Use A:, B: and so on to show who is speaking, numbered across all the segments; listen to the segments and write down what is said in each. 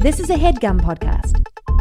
A: This is a HeadGum podcast.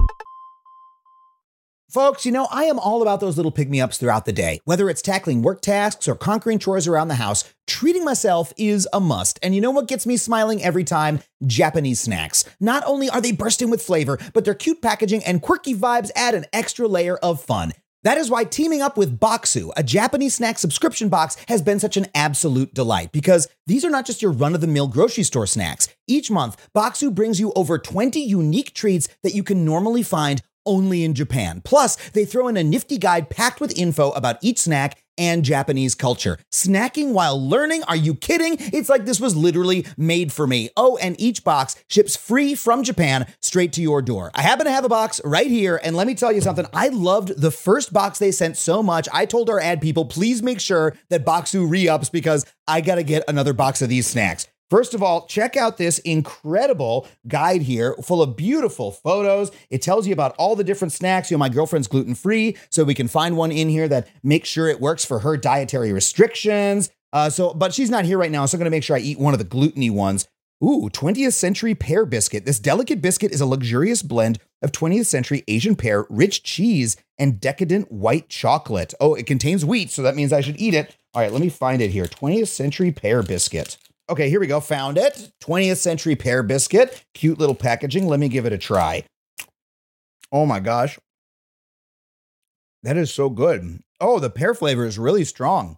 B: Folks, I am all about those little pick-me-ups throughout the day. Whether it's tackling work tasks or conquering chores around the house, treating myself is a must. And you know what gets me smiling every time? Japanese snacks. Not only are they bursting with flavor, but their cute packaging and quirky vibes add an extra layer of fun. That is why teaming up with Bokksu, a Japanese snack subscription box, has been such an absolute delight, because these are not just your run-of-the-mill grocery store snacks. Each month, Bokksu brings you over 20 unique treats that you can normally find only in Japan. Plus, they throw in a nifty guide packed with info about each snack and Japanese culture. Snacking while learning? Are you kidding? It's like this was literally made for me. Oh, and each box ships free from Japan straight to your door. I happen to have a box right here, and let me tell you something. I loved the first box they sent so much. I told our ad people, please make sure that Bokksu re-ups because I gotta get another box of these snacks. First of all, check out this incredible guide here full of beautiful photos. It tells you about all the different snacks. My girlfriend's gluten-free, so we can find one in here that makes sure it works for her dietary restrictions. But she's not here right now, so I'm going to make sure I eat one of the gluten-y ones. Ooh, 20th century pear biscuit. This delicate biscuit is a luxurious blend of 20th century Asian pear, rich cheese, and decadent white chocolate. Oh, it contains wheat, so that means I should eat it. All right, let me find it here. 20th century pear biscuit. Okay, here we go. Found it. 20th century pear biscuit. Cute little packaging. Let me give it a try. Oh my gosh. That is so good. Oh, the pear flavor is really strong.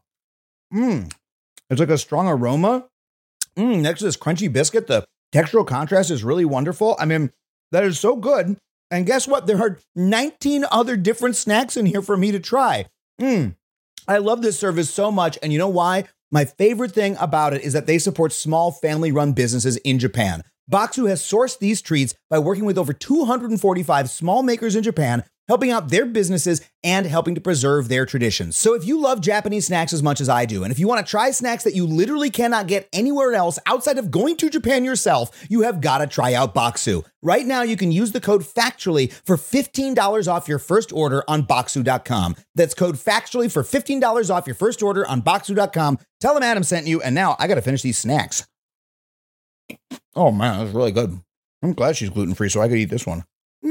B: It's like a strong aroma. Next to this crunchy biscuit, the textural contrast is really wonderful. I mean, that is so good. And guess what? There are 19 other different snacks in here for me to try. I love this service so much. And you know why? My favorite thing about it is that they support small family-run businesses in Japan. Bokksu has sourced these treats by working with over 245 small makers in Japan, helping out their businesses and helping to preserve their traditions. So if you love Japanese snacks as much as I do, and if you want to try snacks that you literally cannot get anywhere else outside of going to Japan yourself, you have got to try out Bokksu. Right now, you can use the code FACTUALLY for $15 off your first order on Bokksu.com. That's code FACTUALLY for $15 off your first order on Bokksu.com. Tell them Adam sent you, and now I got to finish these snacks. Oh man, that's really good. I'm glad she's gluten-free so I could eat this one.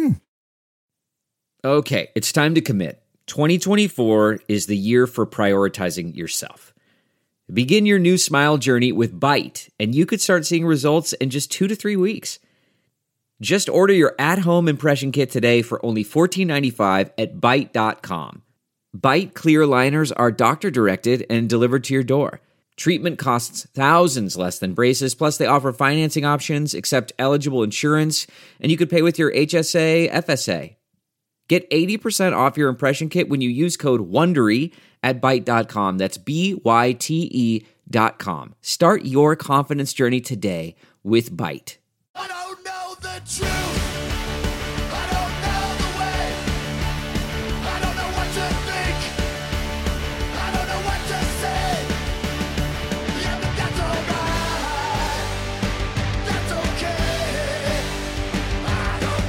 C: Okay, it's time to commit. 2024 is the year for prioritizing yourself. Begin your new smile journey with Byte, and you could start seeing results in just 2 to 3 weeks. Just order your at-home impression kit today for only $14.95 at Byte.com. Byte clear liners are doctor-directed and delivered to your door. Treatment costs thousands less than braces, plus they offer financing options, accept eligible insurance, and you could pay with your HSA, FSA. Get 80% off your impression kit when you use code WONDERY at Byte.com. That's BYTE.com. Start your confidence journey today with Byte.
D: I don't know the truth. I don't know the way. I don't know what to think. I don't know what to say. Yeah, but that's alright. That's okay. I don't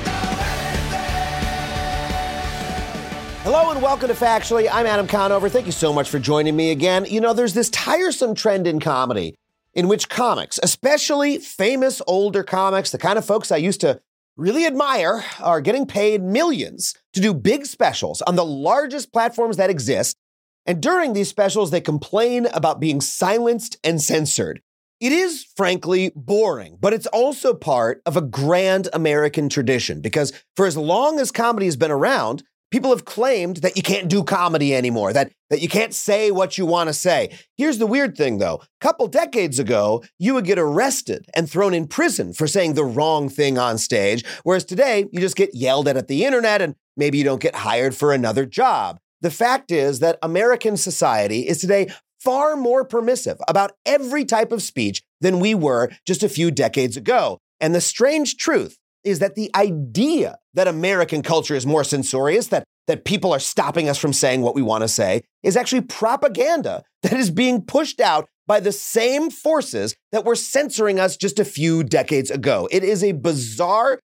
D: know anything.
E: Hello and welcome to Factually. I'm Adam Conover. Thank you so much for joining me again. There's this tiresome trend in comedy in which comics, especially famous older comics, the kind of folks I used to really admire, are getting paid millions to do big specials on the largest platforms that exist. And during these specials, they complain about being silenced and censored. It is, frankly, boring, but it's also part of a grand American tradition because for as long as comedy has been around, people have claimed that you can't do comedy anymore, that you can't say what you want to say. Here's the weird thing, though. A couple decades ago, you would get arrested and thrown in prison for saying the wrong thing on stage, whereas today, you just get yelled at the internet and maybe you don't get hired for another job. The fact is that American society is today far more permissive about every type of speech than we were just a few decades ago. And the strange truth is that the idea that American culture is more censorious, that people are stopping us from saying what we want to say, is actually propaganda that is being pushed out by the same forces that were censoring us just a few decades ago. It is a bizarre,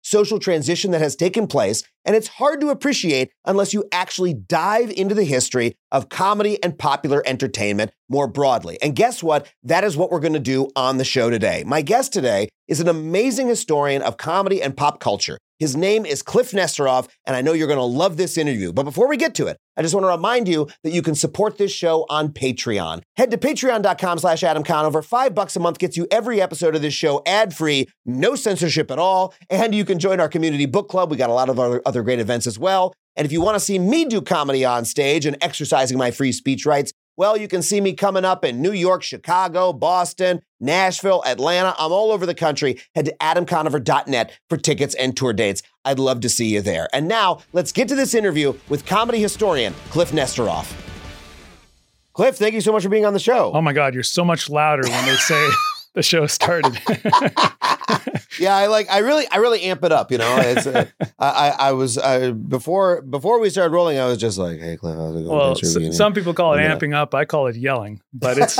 E: social transition that has taken place, and it's hard to appreciate unless you actually dive into the history of comedy and popular entertainment more broadly. And guess what? That is what we're going to do on the show today. My guest today is an amazing historian of comedy and pop culture. His name is Kliph Nesteroff, and I know you're going to love this interview. But before we get to it, I just want to remind you that you can support this show on Patreon. Head to patreon.com/Adam Conover. $5 a month gets you every episode of this show ad-free, no censorship at all. And you can join our community book club. We got a lot of other great events as well. And if you want to see me do comedy on stage and exercising my free speech rights, well, you can see me coming up in New York, Chicago, Boston, Nashville, Atlanta. I'm all over the country. Head to adamconover.net for tickets and tour dates. I'd love to see you there. And now, let's get to this interview with comedy historian Kliph Nesteroff. Kliph, thank you so much for being on the show.
A: Oh my God, you're so much louder when they say the show started.
E: Yeah, I really amp it up. You know, it's before we started rolling, I was just like, "Hey, Kliph, how's it going?"
A: Well, some people call it amping up. I call it yelling, but it's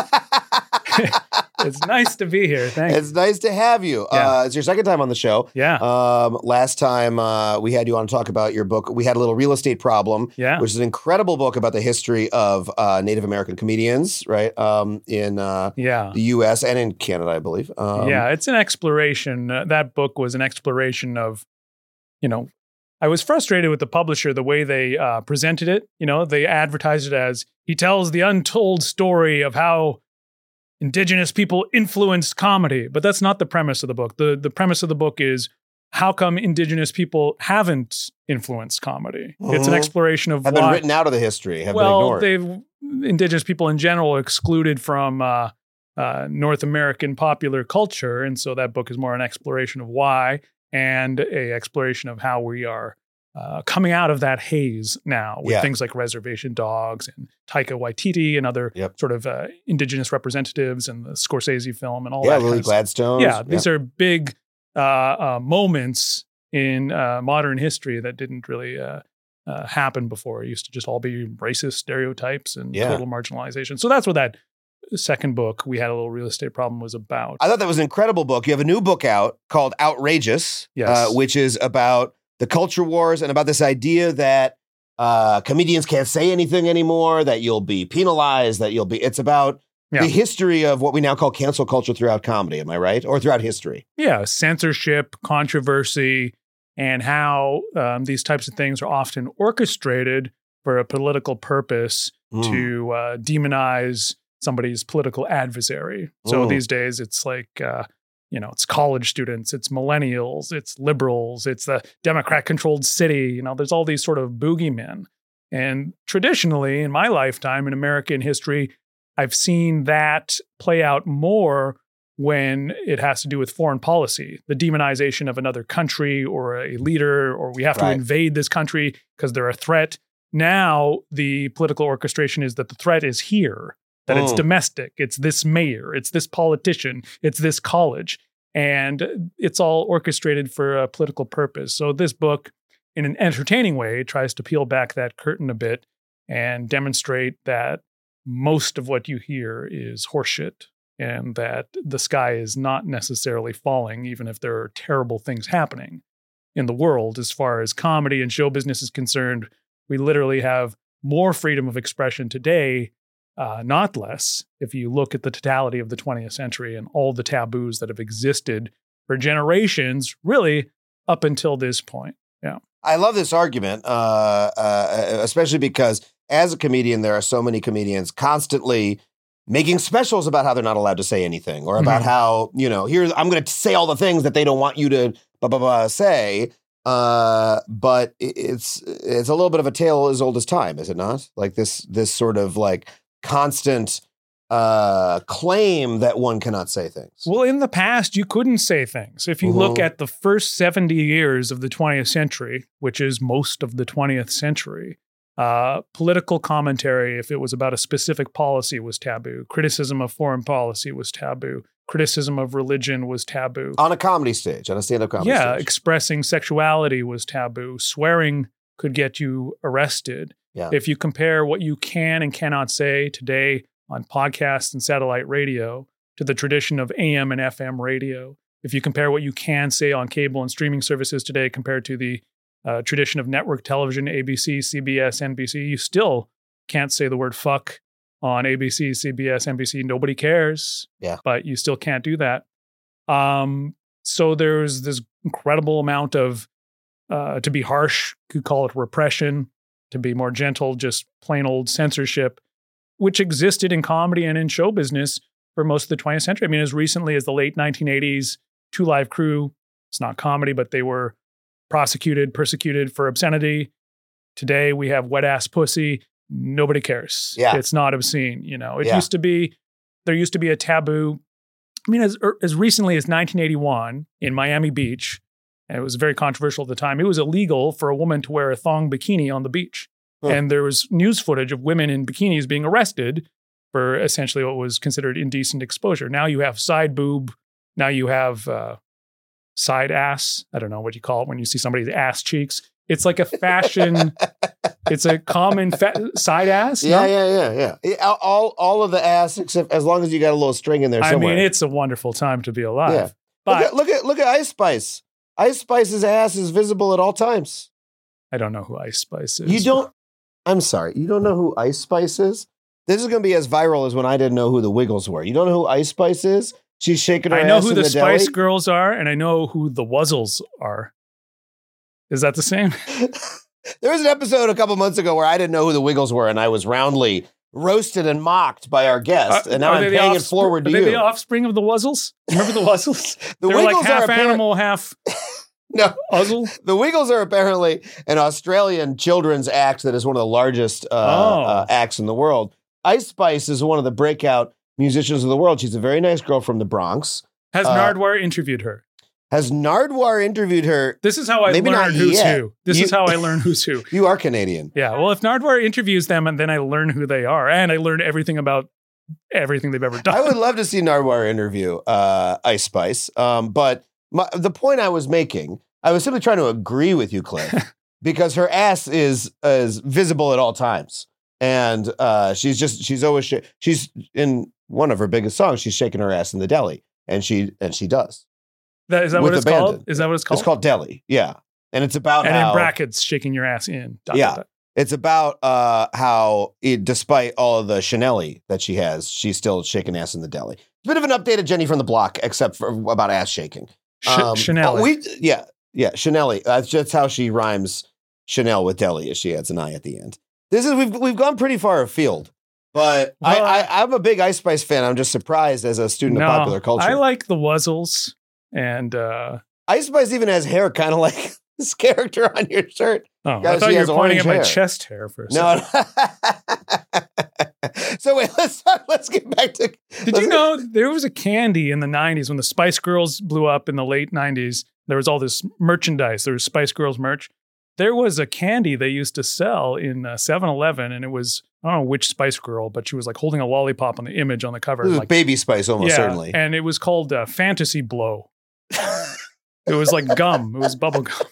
A: it's nice to be here. Thanks.
E: It's nice to have you.
A: Yeah.
E: It's your second time on the show.
A: Yeah.
E: Last time we had you on to talk about your book. We had a little real estate problem.
A: Yeah.
E: Which is an incredible book about the history of Native American comedians, right? In the U.S. and in Canada, I believe.
A: Yeah, it's an exploration. That book was an exploration of, I was frustrated with the publisher, the way they presented it. They advertised it as, he tells the untold story of how Indigenous people influenced comedy. But that's not the premise of the book. The premise of the book is, how come Indigenous people haven't influenced comedy? Mm-hmm. It's an exploration of
E: have been written out of the history, have been ignored.
A: Indigenous people in general are excluded from North American popular culture. And so that book is more an exploration of why, and a exploration of how we are coming out of that haze now with things like Reservation Dogs and Taika Waititi and other sort of Indigenous representatives and the Scorsese film and all that.
E: Yeah, Lily Gladstone.
A: Yeah, these are big moments in modern history that didn't really happen before. It used to just all be racist stereotypes and total marginalization. So that's what that second book, We Had a Little Real Estate Problem, was about.
E: I thought that was an incredible book. You have a new book out called Outrageous, which is about the culture wars and about this idea that comedians can't say anything anymore, that you'll be penalized, it's about the history of what we now call cancel culture throughout comedy. Am I right? Or throughout history?
A: Yeah. Censorship, controversy, and how these types of things are often orchestrated for a political purpose to demonize somebody's political adversary. So these days it's like, it's college students, it's millennials, it's liberals, it's the Democrat-controlled city. There's all these sort of boogeymen. And traditionally, in my lifetime in American history, I've seen that play out more when it has to do with foreign policy, the demonization of another country or a leader, or we have to invade this country because they're a threat. Now, the political orchestration is that the threat is here, that it's domestic, it's this mayor, it's this politician, it's this college, and it's all orchestrated for a political purpose. So this book, in an entertaining way, tries to peel back that curtain a bit and demonstrate that most of what you hear is horseshit, and that the sky is not necessarily falling, even if there are terrible things happening in the world. As far as comedy and show business is concerned, we literally have more freedom of expression today, not less, if you look at the totality of the 20th century and all the taboos that have existed for generations, really up until this point. Yeah.
E: I love this argument, especially because as a comedian, there are so many comedians constantly making specials about how they're not allowed to say anything, or about how, here, I'm going to say all the things that they don't want you to say. But it's a little bit of a tale as old as time, is it not? Like this sort of like constant claim that one cannot say things.
A: Well, in the past, you couldn't say things. If you look at the first 70 years of the 20th century, which is most of the 20th century, political commentary, if it was about a specific policy, was taboo. Criticism of foreign policy was taboo. Criticism of religion was taboo.
E: On a comedy stage, on a stand-up comedy stage.
A: Yeah, expressing sexuality was taboo. Swearing could get you arrested.
E: Yeah.
A: If you compare what you can and cannot say today on podcasts and satellite radio to the tradition of AM and FM radio, if you compare what you can say on cable and streaming services today compared to the tradition of network television, ABC, CBS, NBC, you still can't say the word fuck on ABC, CBS, NBC. Nobody cares.
E: Yeah.
A: But you still can't do that. So there's this incredible amount of, to be harsh, could call it repression, to be more gentle, just plain old censorship, which existed in comedy and in show business for most of the 20th century. I mean, as recently as the late 1980s, Two Live Crew, it's not comedy, but they were persecuted for obscenity. Today we have Wet Ass Pussy. Nobody cares.
E: Yeah.
A: It's not obscene. You know,
E: Yeah.
A: there used to be a taboo. I mean, as recently as 1981 in Miami Beach, and it was very controversial at the time, it was illegal for a woman to wear a thong bikini on the beach.
E: Huh.
A: And there was news footage of women in bikinis being arrested for essentially what was considered indecent exposure. Now you have side boob. Now you have side ass. I don't know what you call it when you see somebody's ass cheeks. It's like a fashion. It's a common side ass.
E: Yeah,
A: no?
E: yeah. All of the ass, except as long as you got a little string in there somewhere.
A: I mean, it's a wonderful time to be alive.
E: Yeah.
A: But
E: look at Ice Spice. Ice Spice's ass is visible at all times.
A: I don't know who Ice Spice is.
E: You don't. I'm sorry. You don't know who Ice Spice is? This is going to be as viral as when I didn't know who the Wiggles were. You don't know who Ice Spice is? She's shaking her ass.
A: I know who
E: in
A: the Spice
E: deli?
A: Girls are, and I know who the Wuzzles are. Is that the same?
E: There was an episode a couple months ago where I didn't know who the Wiggles were, and I was roundly roasted and mocked by our guest. And now I'm paying it forward to
A: you. Are
E: you.
A: they the offspring of the Wuzzles? Remember the Wuzzles?
E: The
A: they were like
E: Wiggles
A: half
E: are
A: animal, half
E: No.
A: Wuzzle.
E: The Wiggles are apparently an Australian children's act that is one of the largest acts in the world. Ice Spice is one of the breakout musicians of the world. She's a very nice girl from the Bronx.
A: Has Nardwuar interviewed her?
E: Has Nardwuar interviewed her?
A: This is how I
E: Maybe
A: learn
E: not
A: who's
E: yet.
A: who. This is how I learn who's who.
E: You are Canadian.
A: Yeah. Well, if Nardwuar interviews them, and then I learn who they are, and I learn everything about everything they've ever done.
E: I would love to see Nardwuar interview Ice Spice. But the point I was making, I was simply trying to agree with you, Cliff, because her ass is visible at all times. And she's always, she's in one of her biggest songs, she's shaking her ass in the deli. And she does.
A: Is that what it's
E: abandon.
A: called? Is that what it's called?
E: It's called Deli. Yeah. And it's about
A: and
E: how,
A: in brackets, shaking your ass in.
E: Yeah. It's about how, despite all of the Chanel-y that she has, she's still shaking ass in the deli. It's a bit of an updated Jenny from the Block, except for about ass shaking.
A: Chanel.
E: Yeah, Chanel-y. That's just how she rhymes Chanel with deli, as she adds an I at the end. We've gone pretty far afield, but I'm a big Ice Spice fan. I'm just surprised as a student of popular culture.
A: I like the Wuzzles, and
E: Ice Spice even has hair kind of like this character on your shirt.
A: Oh,
E: Guys,
A: I thought
E: she
A: you were
E: has
A: pointing at
E: orange
A: my
E: hair.
A: chest hair for a second.
E: No. So wait, let's get back to.
A: Did you know there was a candy in the 90s when the Spice Girls blew up in the late 90s? There was all this merchandise. There was Spice Girls merch. There was a candy they used to sell in 7-Eleven, and it was, I don't know which Spice Girl, but she was like holding a lollipop on the image on the cover.
E: This is
A: like,
E: Baby Spice, almost certainly.
A: And it was called Fantasy Blow. It was like gum. It was bubble gum.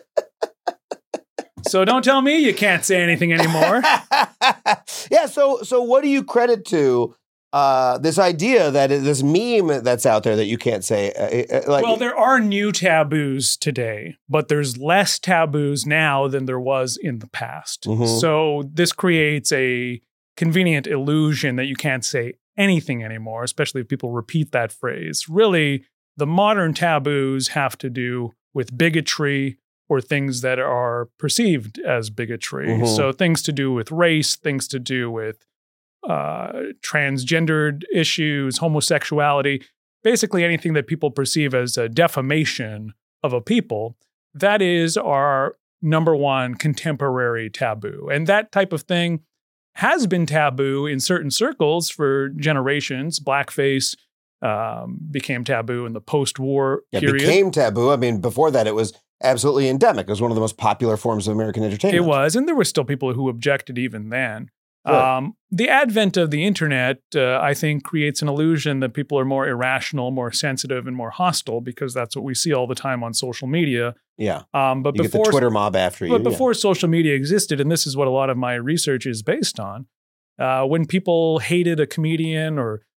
A: So don't tell me you can't say anything anymore.
E: Yeah. So what do you credit to this idea that this meme that's out there that you can't say?
A: Well, there are new taboos today, but there's less taboos now than there was in the past.
E: Mhm.
A: So this creates a convenient illusion that you can't say anything anymore, especially if people repeat that phrase. Really, the modern taboos have to do with bigotry or things that are perceived as bigotry.
E: Mhm.
A: So things to do with race, things to do with transgendered issues, homosexuality, basically anything that people perceive as a defamation of a people. That is our number one contemporary taboo. And that type of thing has been taboo in certain circles for generations. Blackface became taboo in the post-war
E: It
A: period.
E: became taboo. I mean, before that, it was absolutely endemic. It was one of the most popular forms of American entertainment.
A: It was, and there were still people who objected even then.
E: Right.
A: The advent of the internet, I think, creates an illusion that people are more irrational, more sensitive, and more hostile because that's what we see all the time on social media.
E: Yeah.
A: But
E: You get the Twitter mob after you.
A: But before social media existed, and this is what a lot of my research is based on, when people hated a comedian or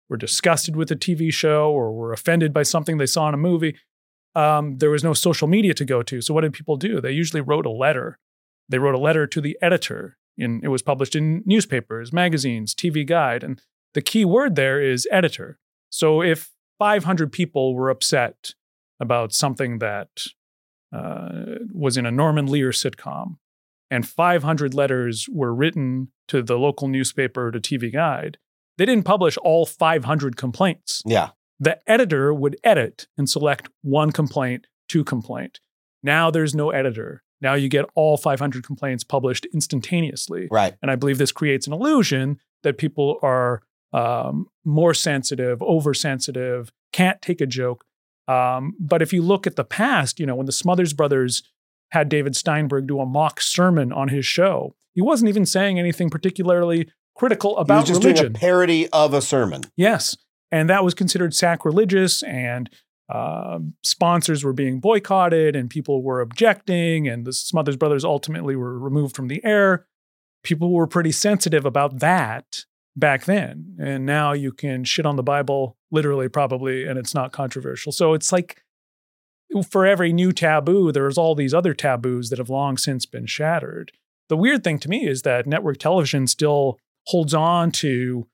A: were disgusted with a TV show or were offended by something they saw in a movie, there was no social media to go to. So what did people do? They usually wrote a letter. They wrote a letter to the editor. It was published in newspapers, magazines, TV Guide. And the key word there is editor. So if 500 people were upset about something that was in a Norman Lear sitcom, and 500 letters were written to the local newspaper, to TV Guide, they didn't publish all 500 complaints.
E: Yeah.
A: The editor would edit and select one complaint, two complaint. Now there's no editor. Now you get all 500 complaints published instantaneously.
E: Right.
A: And I believe this creates an illusion that people are more sensitive, oversensitive, can't take a joke. But if you look at the past, when the Smothers Brothers had David Steinberg do a mock sermon on his show, he wasn't even saying anything particularly critical about
E: he was just
A: religion.
E: doing a parody of a sermon.
A: Yes. And that was considered sacrilegious, and sponsors were being boycotted, and people were objecting, and the Smothers Brothers ultimately were removed from the air. People were pretty sensitive about that back then. And now you can shit on the Bible, literally, probably, and it's not controversial. So it's like, for every new taboo, there's all these other taboos that have long since been shattered. The weird thing to me is that network television still holds on to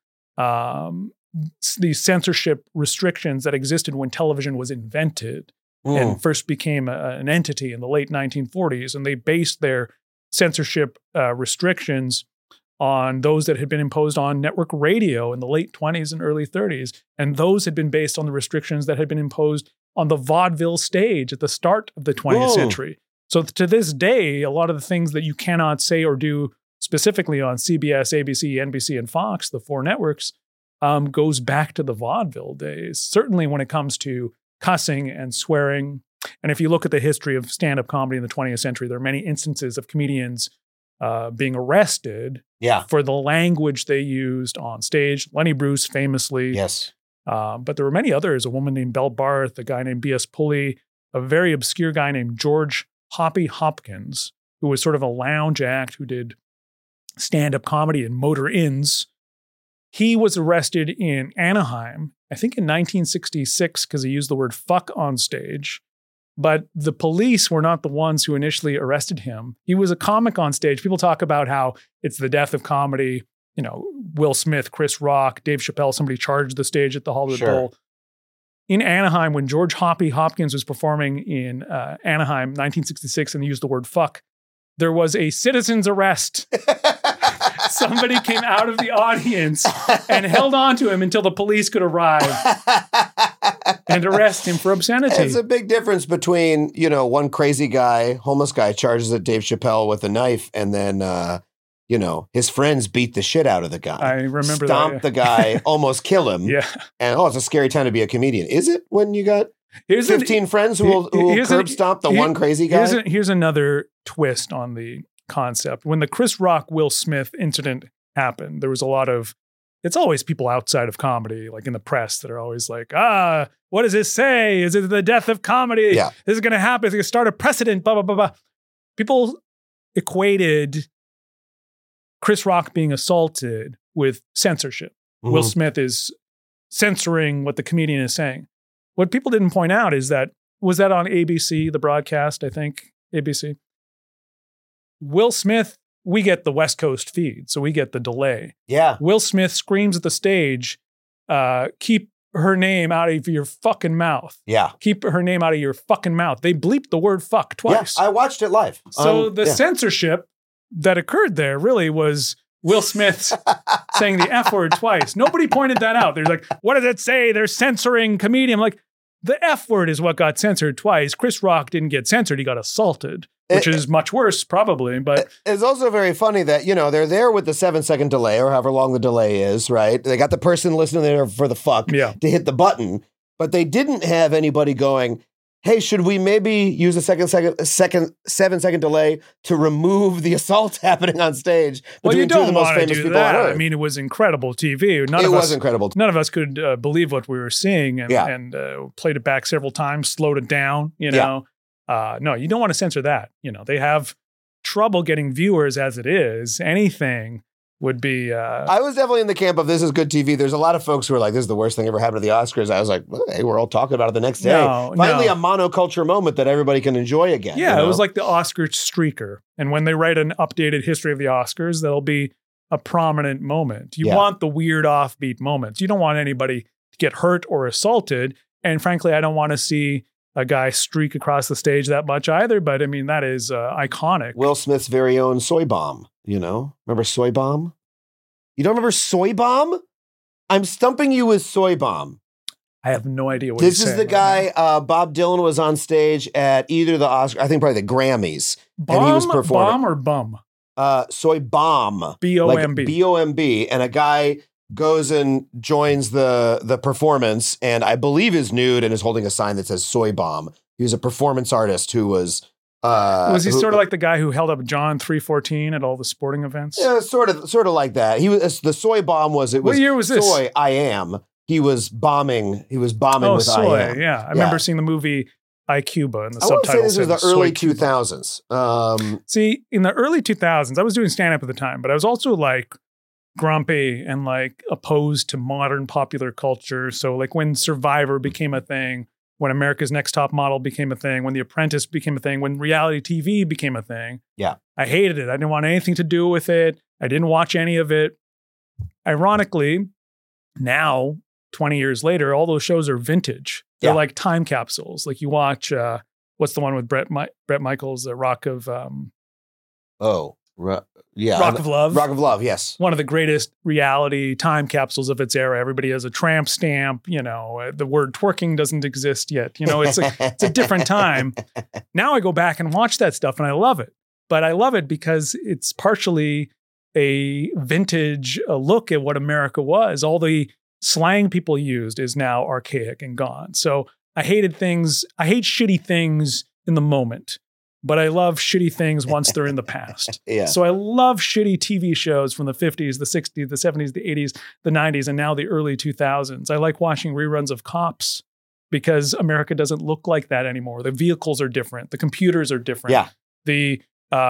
A: these censorship restrictions that existed when television was invented and first became an entity in the late 1940s. And they based their censorship restrictions on those that had been imposed on network radio in the late 20s and early 30s. And those had been based on the restrictions that had been imposed on the vaudeville stage at the start of the 20th century. So to this day, a lot of the things that you cannot say or do specifically on CBS, ABC, NBC, and Fox, the four networks, goes back to the vaudeville days, certainly when it comes to cussing and swearing. And if you look at the history of stand-up comedy in the 20th century, there are many instances of comedians being arrested for the language they used on stage. Lenny Bruce famously.
E: Yes.
A: But there were many others, a woman named Belle Barth, a guy named B.S. Pulley, a very obscure guy named George Hoppy Hopkins, who was sort of a lounge act who did stand-up comedy in motor inns. He was arrested in Anaheim, I think in 1966, because he used the word fuck on stage. But the police were not the ones who initially arrested him. He was a comic on stage. People talk about how it's the death of comedy. Will Smith, Chris Rock, Dave Chappelle, somebody charged the stage at the Hollywood Bowl. In Anaheim, when George Hoppy Hopkins was performing in Anaheim, 1966, and he used the word fuck, there was a citizen's arrest. Somebody came out of the audience and held on to him until the police could arrive and arrest him for obscenity.
E: It's a big difference between, one crazy guy, homeless guy, charges at Dave Chappelle with a knife, and then, his friends beat the shit out of the guy.
A: I remember
E: Stomp the guy, almost kill him.
A: Yeah.
E: And, it's a scary time to be a comedian. Is it when you got 15 friends who will curb stomp the one crazy guy?
A: Here's another twist on the concept. When the Chris Rock, Will Smith incident happened, there was a lot of, it's always people outside of comedy, like in the press, that are always like, what does this say? Is it the death of comedy?
E: Yeah.
A: This is going to happen. It's going to start a precedent, blah, blah, blah, blah. People equated Chris Rock being assaulted with censorship. Mm-hmm. Will Smith is censoring what the comedian is saying. What people didn't point out is that, was that on ABC, the broadcast, I think, ABC? Will Smith, we get the West Coast feed, so we get the delay.
E: Yeah.
A: Will Smith screams at the stage, keep her name out of your fucking mouth.
E: Yeah.
A: Keep her name out of your fucking mouth. They bleeped the word fuck twice.
E: Yeah, I watched it live.
A: So the censorship that occurred there really was Will Smith saying the F word twice. Nobody pointed that out. They're like, what does it say? They're censoring comedian. I'm like, the F word is what got censored twice. Chris Rock didn't get censored. He got assaulted, which is much worse probably. But
E: it's also very funny that, they're there with the 7-second delay or however long the delay is, right? They got the person listening there for the fuck to hit the button, but they didn't have anybody going, hey, should we maybe use a 7-second delay to remove the assault happening on stage between two of the most famous people on earth?
A: I mean, it was incredible TV.
E: It was incredible.
A: None of us could believe what we were seeing, and played it back several times, slowed it down. No, you don't want to censor that. They have trouble getting viewers as it is. Anything would be.
E: I was definitely in the camp of this is good TV. There's a lot of folks who are like, this is the worst thing ever happened to the Oscars. I was like, well, hey, we're all talking about it the next day. Finally, a monoculture moment that everybody can enjoy again.
A: Yeah, it was like the Oscar streaker. And when they write an updated history of the Oscars, there'll be a prominent moment. You want the weird offbeat moments. You don't want anybody to get hurt or assaulted. And frankly, I don't want to see a guy streak across the stage that much either. But I mean, that is iconic.
E: Will Smith's very own Soy Bomb, Remember Soy Bomb? You don't remember Soy Bomb? I'm stumping you with Soy Bomb.
A: I have no idea what
E: this is the guy. Bob Dylan was on stage at either the Oscar, I think probably the Grammys.
A: Bomb,
E: and he was performing.
A: Bomb or Bum?
E: Soy Bomb.
A: B-O-M-B.
E: Like B-O-M-B. And a guy goes and joins the performance and I believe is nude and is holding a sign that says Soy Bomb. He was a performance artist who was...
A: was he sort of like the guy who held up John 3:14 at all the sporting events?
E: Yeah, sort of like that. He was the Soy Bomb was
A: What year was this?
E: Soy I Am. He was bombing with
A: Soy,
E: I Am.
A: Yeah. I remember seeing the movie I, Cuba and the
E: I want to say
A: subtitles.
E: this was the early 2000s.
A: See, in the early 2000s, I was doing stand-up at the time, but I was also like grumpy and like opposed to modern popular culture. So like when Survivor became a thing, when America's Next Top Model became a thing, when The Apprentice became a thing, when reality TV became a thing.
E: Yeah.
A: I hated it. I didn't want anything to do with it. I didn't watch any of it. Ironically, now, 20 years later, all those shows are vintage. They're like time capsules. Like you watch, what's the one with Bret Michaels, the Rock of... Rock of Love.
E: Rock of Love, yes.
A: One of the greatest reality time capsules of its era. Everybody has a tramp stamp. The word twerking doesn't exist yet. It's a different time. Now I go back and watch that stuff and I love it. But I love it because it's partially a vintage look at what America was. All the slang people used is now archaic and gone. So I hate shitty things in the moment. But I love shitty things once they're in the past.
E: Yeah.
A: So I love shitty TV shows from the 50s, the 60s, the 70s, the 80s, the 90s, and now the early 2000s. I like watching reruns of Cops because America doesn't look like that anymore. The vehicles are different. The computers are different.
E: Yeah.
A: The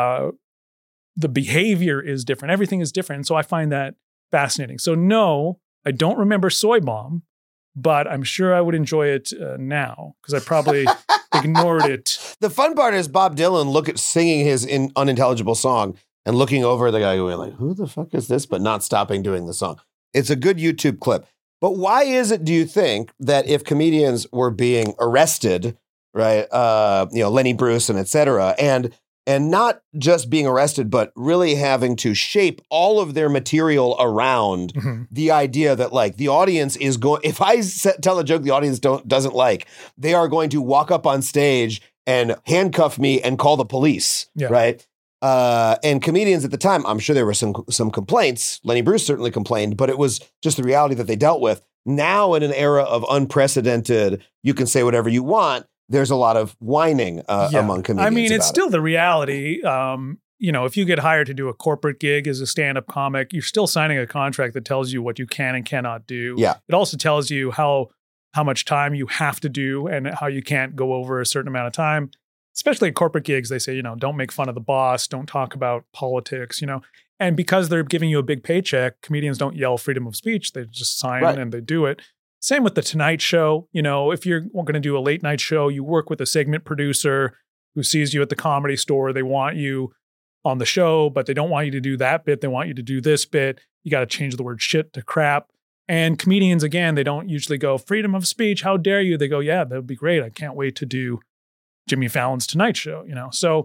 A: behavior is different. Everything is different. So I find that fascinating. So no, I don't remember Soy Bomb, but I'm sure I would enjoy it now because I probably... ignored it.
E: The fun part is Bob Dylan singing his unintelligible song and looking over the guy going like, who the fuck is this? But not stopping doing the song. It's a good YouTube clip. But why is it, do you think, that if comedians were being arrested, right, Lenny Bruce and et cetera, and not just being arrested, but really having to shape all of their material around the idea that like the audience is going, if I tell a joke the audience doesn't like, they are going to walk up on stage and handcuff me and call the police, right? And comedians at the time, I'm sure there were some complaints. Lenny Bruce certainly complained, but it was just the reality that they dealt with. Now in an era of unprecedented, you can say whatever you want, there's a lot of whining among comedians.
A: I mean, it's
E: about
A: still the reality. If you get hired to do a corporate gig as a stand-up comic, you're still signing a contract that tells you what you can and cannot do.
E: Yeah.
A: It also tells you how much time you have to do and how you can't go over a certain amount of time. Especially at corporate gigs, they say, don't make fun of the boss, don't talk about politics, And because they're giving you a big paycheck, comedians don't yell freedom of speech. They just sign and they do it. Same with the Tonight Show. If you're going to do a late night show, you work with a segment producer who sees you at the Comedy Store. They want you on the show, but they don't want you to do that bit. They want you to do this bit. You got to change the word shit to crap. And comedians, again, they don't usually go, freedom of speech, how dare you? They go, yeah, that would be great. I can't wait to do Jimmy Fallon's Tonight Show, So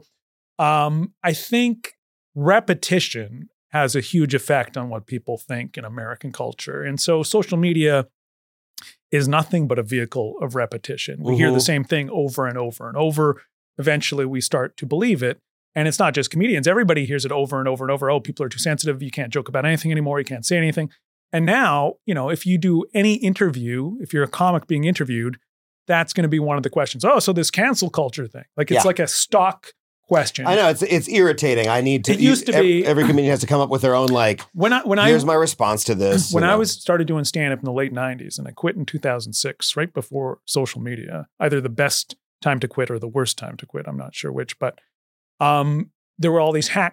A: I think repetition has a huge effect on what people think in American culture. And so social media is nothing but a vehicle of repetition. We hear the same thing over and over and over. Eventually, we start to believe it. And it's not just comedians. Everybody hears it over and over and over. Oh, people are too sensitive. You can't joke about anything anymore. You can't say anything. And now, if you do any interview, if you're a comic being interviewed, that's going to be one of the questions. Oh, so this cancel culture thing. Like it's like a stock question.
E: I know it's irritating. I need to.
A: It used to be
E: every comedian has to come up with their own here's my response to this.
A: When I started doing stand up in the late 90s, and I quit in 2006, right before social media, either the best time to quit or the worst time to quit. I'm not sure which, but there were all these hack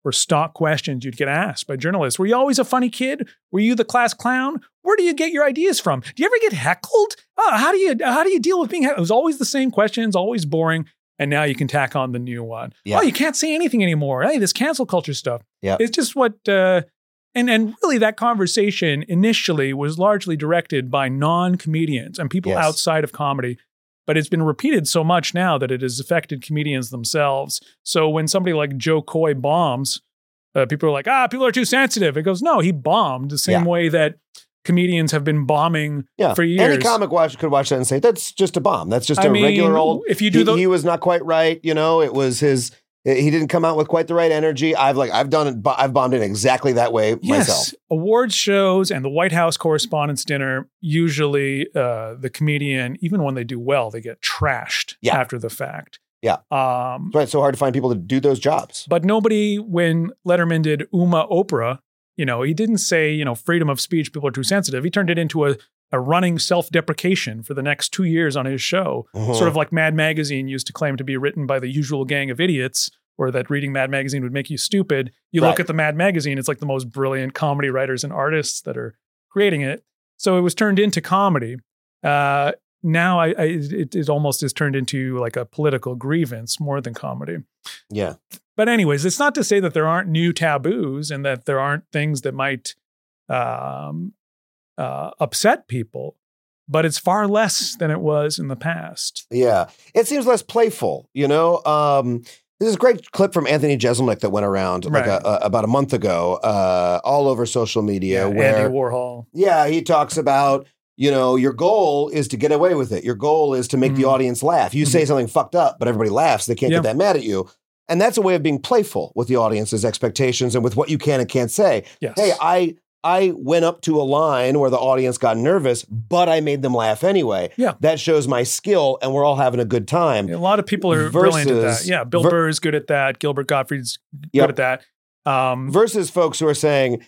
A: were stock questions you'd get asked by journalists. Were you always a funny kid? Were you the class clown? Where do you get your ideas from? Do you ever get heckled? How do you deal with being heckled? It was always the same questions, always boring. And now you can tack on the new one.
E: Yeah.
A: Oh, you can't say anything anymore. Hey, this cancel culture stuff.
E: Yeah.
A: It's just what, and really that conversation initially was largely directed by non-comedians and people
E: Yes.
A: outside of comedy. But it's been repeated so much now that it has affected comedians themselves. So when somebody like Joe Coy bombs, people are like, people are too sensitive. It goes, no, he bombed the same
E: Yeah.
A: way that comedians have been bombing for years.
E: Any comic could watch that and say, that's just a bomb. That's just a regular old,
A: if you do
E: he was not quite right. You know, it was he didn't come out with quite the right energy. I've bombed it exactly that way myself.
A: Awards shows and the White House Correspondents' Dinner, usually the comedian, even when they do well, they get trashed after the fact.
E: Yeah.
A: That's
E: why it's so hard to find people to do those jobs.
A: But nobody, when Letterman did Oprah, he didn't say, freedom of speech, people are too sensitive. He turned it into a running self-deprecation for the next 2 years on his show. Sort of like Mad Magazine used to claim to be written by the usual gang of idiots, or that reading Mad Magazine would make you stupid. You look at the Mad Magazine, it's like the most brilliant comedy writers and artists that are creating it. So it was turned into comedy. Now it almost is turned into like a political grievance more than comedy.
E: Yeah.
A: But anyways, it's not to say that there aren't new taboos and that there aren't things that might upset people, but it's far less than it was in the past.
E: Yeah. It seems less playful, This is a great clip from Anthony Jeselnik that went around about a month ago, all over social media. Where
A: Andy Warhol.
E: Yeah, he talks about, your goal is to get away with it. Your goal is to make the audience laugh. You say something fucked up, but everybody laughs. They can't get that mad at you. And that's a way of being playful with the audience's expectations and with what you can and can't say.
A: Yes.
E: Hey, I went up to a line where the audience got nervous, but I made them laugh anyway. Yeah. That shows my skill, and we're all having a good time.
A: A lot of people are brilliant at that. Yeah, Bill Burr is good at that. Gilbert Gottfried's good at that.
E: Versus folks who are saying,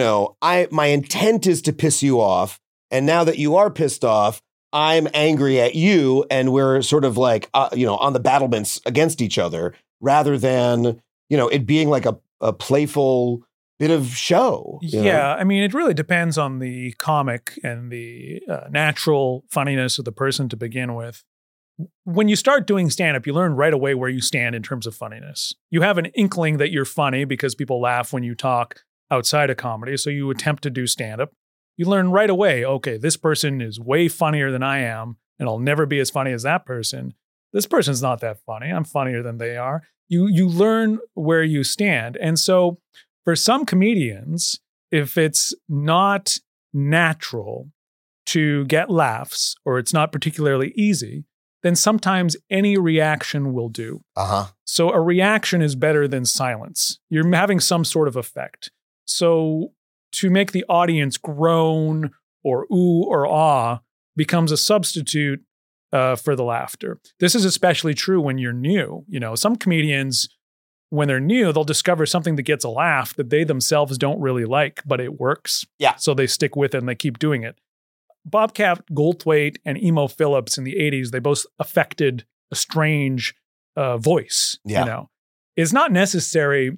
E: my intent is to piss you off, and now that you are pissed off, I'm angry at you, and we're sort of like, on the battlements against each other, rather than, it being like a playful bit of show.
A: Yeah, I mean, it really depends on the comic and the natural funniness of the person to begin with. When you start doing stand-up, you learn right away where you stand in terms of funniness. You have an inkling that you're funny because people laugh when you talk outside of comedy, so you attempt to do stand-up. You learn right away, okay, this person is way funnier than I am, and I'll never be as funny as that person. This person's not that funny. I'm funnier than they are. You learn where you stand. And so for some comedians, if it's not natural to get laughs or it's not particularly easy, then sometimes any reaction will do. So a reaction is better than silence. You're having some sort of effect. So to make the audience groan or ooh or ah becomes a substitute for the laughter. This is especially true when you're new. Some comedians, when they're new, they'll discover something that gets a laugh that they themselves don't really like, but it works. Yeah. So they stick with it and they keep doing it. Bobcat Goldthwait and Emo Phillips in the 80s, they both affected a strange voice. It's not necessary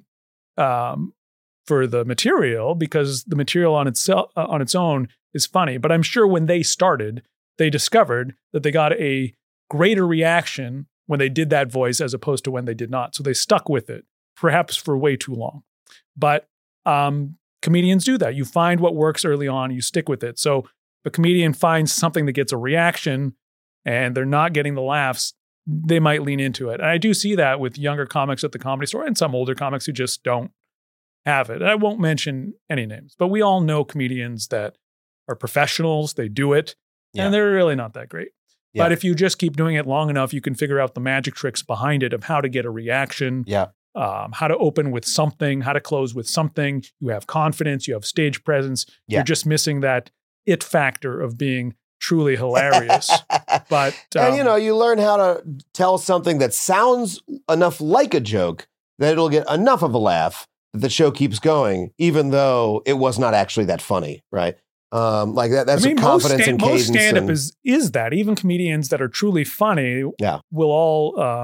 A: for the material because the material on its own is funny. But I'm sure when they started, they discovered that they got a greater reaction when they did that voice as opposed to when they did not. So they stuck with it, perhaps for way too long. But comedians do that. You find what works early on, you stick with it. So if a comedian finds something that gets a reaction and they're not getting the laughs, they might lean into it. And I do see that with younger comics at the Comedy Store and some older comics who just don't have it. And I won't mention any names, but we all know comedians that are professionals. They do it, and they're really not that great. Yeah. But if you just keep doing it long enough, you can figure out the magic tricks behind it of how to get a reaction, how to open with something, how to close with something. You have confidence, you have stage presence. You're just missing that it factor of being truly hilarious. But
E: and you learn how to tell something that sounds enough like a joke that it'll get enough of a laugh that the show keeps going, even though it was not actually that funny, right? Like that. That's a confidence and cadence.
A: Most stand-up is that. Even comedians that are truly funny will all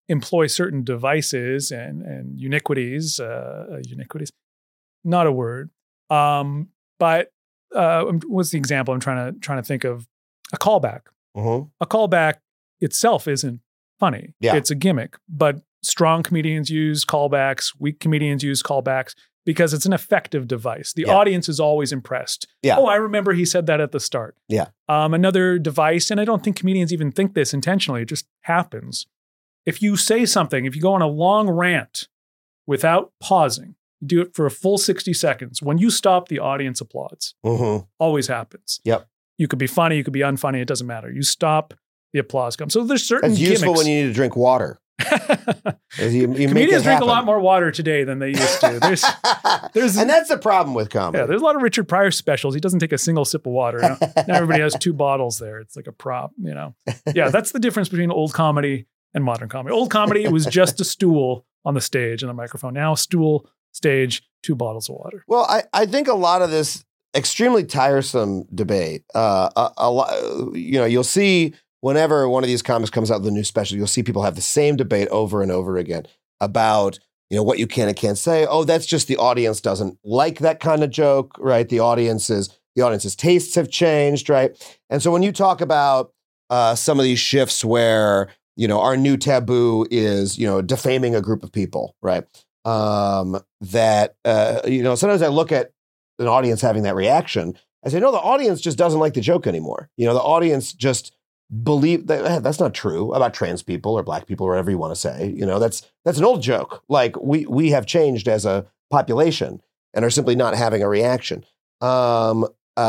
A: employ certain devices and uniquities, not a word. But what's the example I'm trying to think of? A callback.
E: Mhm.
A: A callback itself isn't funny.
E: Yeah.
A: It's a gimmick. But strong comedians use callbacks. Weak comedians use callbacks because it's an effective device. The
E: Yeah.
A: audience is always impressed.
E: Yeah.
A: Oh, I remember he said that at the start.
E: Yeah.
A: Another device, and I don't think comedians even think this intentionally. It just happens. If you say something, if you go on a long rant without pausing, you do it for a full 60 seconds. When you stop, the audience applauds.
E: Mhm.
A: Always happens.
E: Yep.
A: You could be funny, you could be unfunny, it doesn't matter. You stop, the applause comes. So there's certain
E: It's useful
A: gimmicks.
E: when you need to drink water. You make it
A: Comedians drink a
E: happen.
A: lot more water today than they used to. There's
E: and that's the problem with comedy.
A: yeah, there's a lot of Richard Pryor specials. He doesn't take a single sip of water. Now everybody has 2 bottles there. It's like a prop, Yeah, that's the difference between old comedy and modern comedy. Old comedy, it was just a stool on the stage and a microphone. Now stool, stage, 2 bottles of water.
E: Well, I think a lot of this extremely tiresome debate, a lot, you'll see whenever one of these comics comes out with a new special, you'll see people have the same debate over and over again about, what you can and can't say. Oh, that's just the audience doesn't like that kind of joke, right? The audience's tastes have changed, right? And so when you talk about some of these shifts where, our new taboo is, defaming a group of people, right? That sometimes I look at an audience having that reaction. I say, no, the audience just doesn't like the joke anymore. The audience just believe that that's not true about trans people or black people or whatever you want to say. That's an old joke. Like we have changed as a population and are simply not having a reaction. But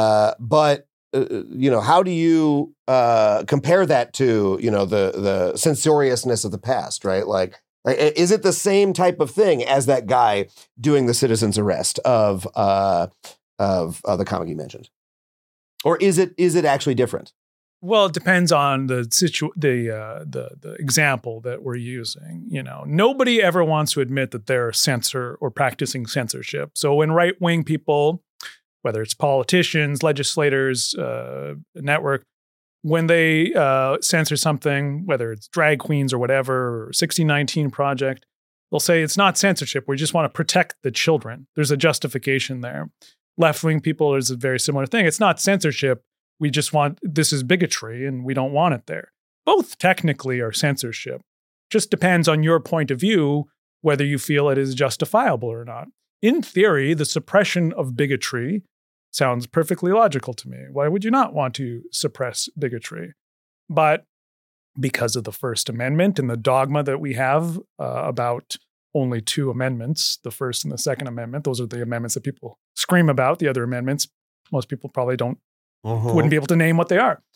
E: how do you compare that to the censoriousness of the past, right? Like, is it the same type of thing as that guy doing the citizen's arrest of the comic you mentioned, or is it actually different?
A: Well, it depends on the example that we're using. Nobody ever wants to admit that they're a censor or practicing censorship. So when right-wing people, whether it's politicians, legislators, network, when they censor something, whether it's drag queens or whatever, or 1619 Project, they'll say it's not censorship. We just want to protect the children. There's a justification there. Left-wing people is a very similar thing. It's not censorship. We just this is bigotry and we don't want it there. Both technically are censorship. Just depends on your point of view whether you feel it is justifiable or not. In theory, the suppression of bigotry sounds perfectly logical to me. Why would you not want to suppress bigotry? But because of the First Amendment and the dogma that we have about only 2 amendments, the First and the Second Amendment, those are the amendments that people scream about. The other amendments, most people probably wouldn't be able to name what they are.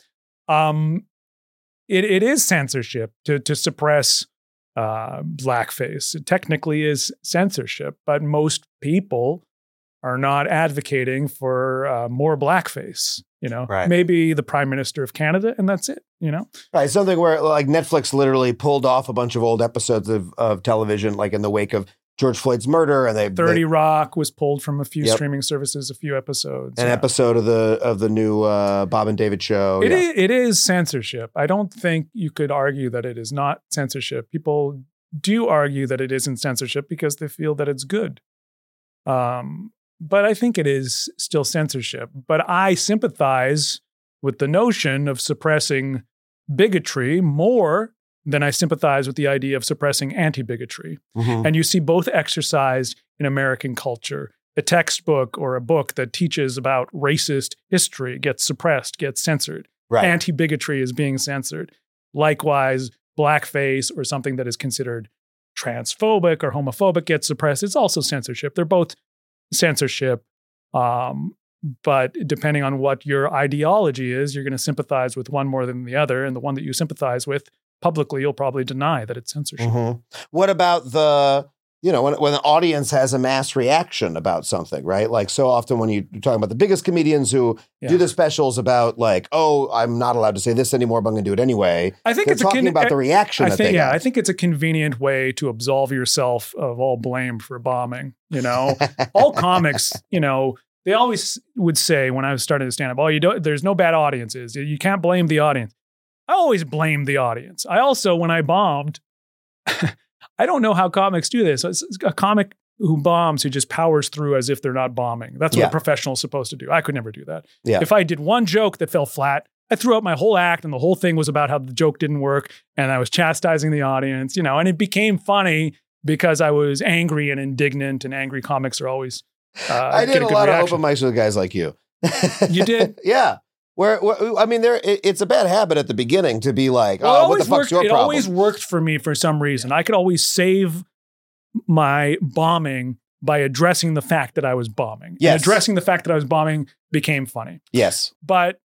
A: It is censorship to suppress blackface. It technically is censorship, but most people are not advocating for more blackface.
E: Right.
A: Maybe the Prime Minister of Canada, and that's it.
E: Right, something where like Netflix literally pulled off a bunch of old episodes of television, like in the wake of George Floyd's murder, and
A: 30 Rock was pulled from a few
E: Yep.
A: streaming services, a few episodes.
E: An episode of the new Bob and David show.
A: It is censorship. I don't think you could argue that it is not censorship. People do argue that it isn't censorship because they feel that it's good. But I think it is still censorship. But I sympathize with the notion of suppressing bigotry more than I sympathize with the idea of suppressing anti-bigotry.
E: Mhm.
A: And you see both exercised in American culture. A textbook or a book that teaches about racist history gets suppressed, gets censored.
E: Right.
A: Anti-bigotry is being censored. Likewise, blackface or something that is considered transphobic or homophobic gets suppressed. It's also censorship. They're both censorship. But depending on what your ideology is, you're going to sympathize with one more than the other. And the one that you sympathize with publicly, you'll probably deny that it's censorship.
E: Mhm. What about the, when the audience has a mass reaction about something, right? Like so often when you're talking about the biggest comedians who do the specials about like, oh, I'm not allowed to say this anymore, but I'm going to do it anyway.
A: I think
E: They're
A: it's
E: talking about the reaction
A: I
E: that
A: think,
E: they got.
A: I think it's a convenient way to absolve yourself of all blame for bombing. All comics, they always would say when I was starting to stand up, there's no bad audiences. You can't blame the audience. I always blame the audience. I also, when I bombed, I don't know how comics do this. It's a comic who bombs, who just powers through as if they're not bombing. That's what a professional is supposed to do. I could never do that.
E: Yeah.
A: If I did one joke that fell flat, I threw out my whole act, and the whole thing was about how the joke didn't work, and I was chastising the audience, and it became funny because I was angry and indignant, and angry comics are always
E: I did a lot of open mics with guys like you.
A: You did?
E: Yeah. Where I mean, it's a bad habit at the beginning to be like, what the fuck's your problem?
A: It always worked for me for some reason. I could always save my bombing by addressing the fact that I was bombing.
E: Yes.
A: And addressing the fact that I was bombing became funny.
E: Yes.
A: But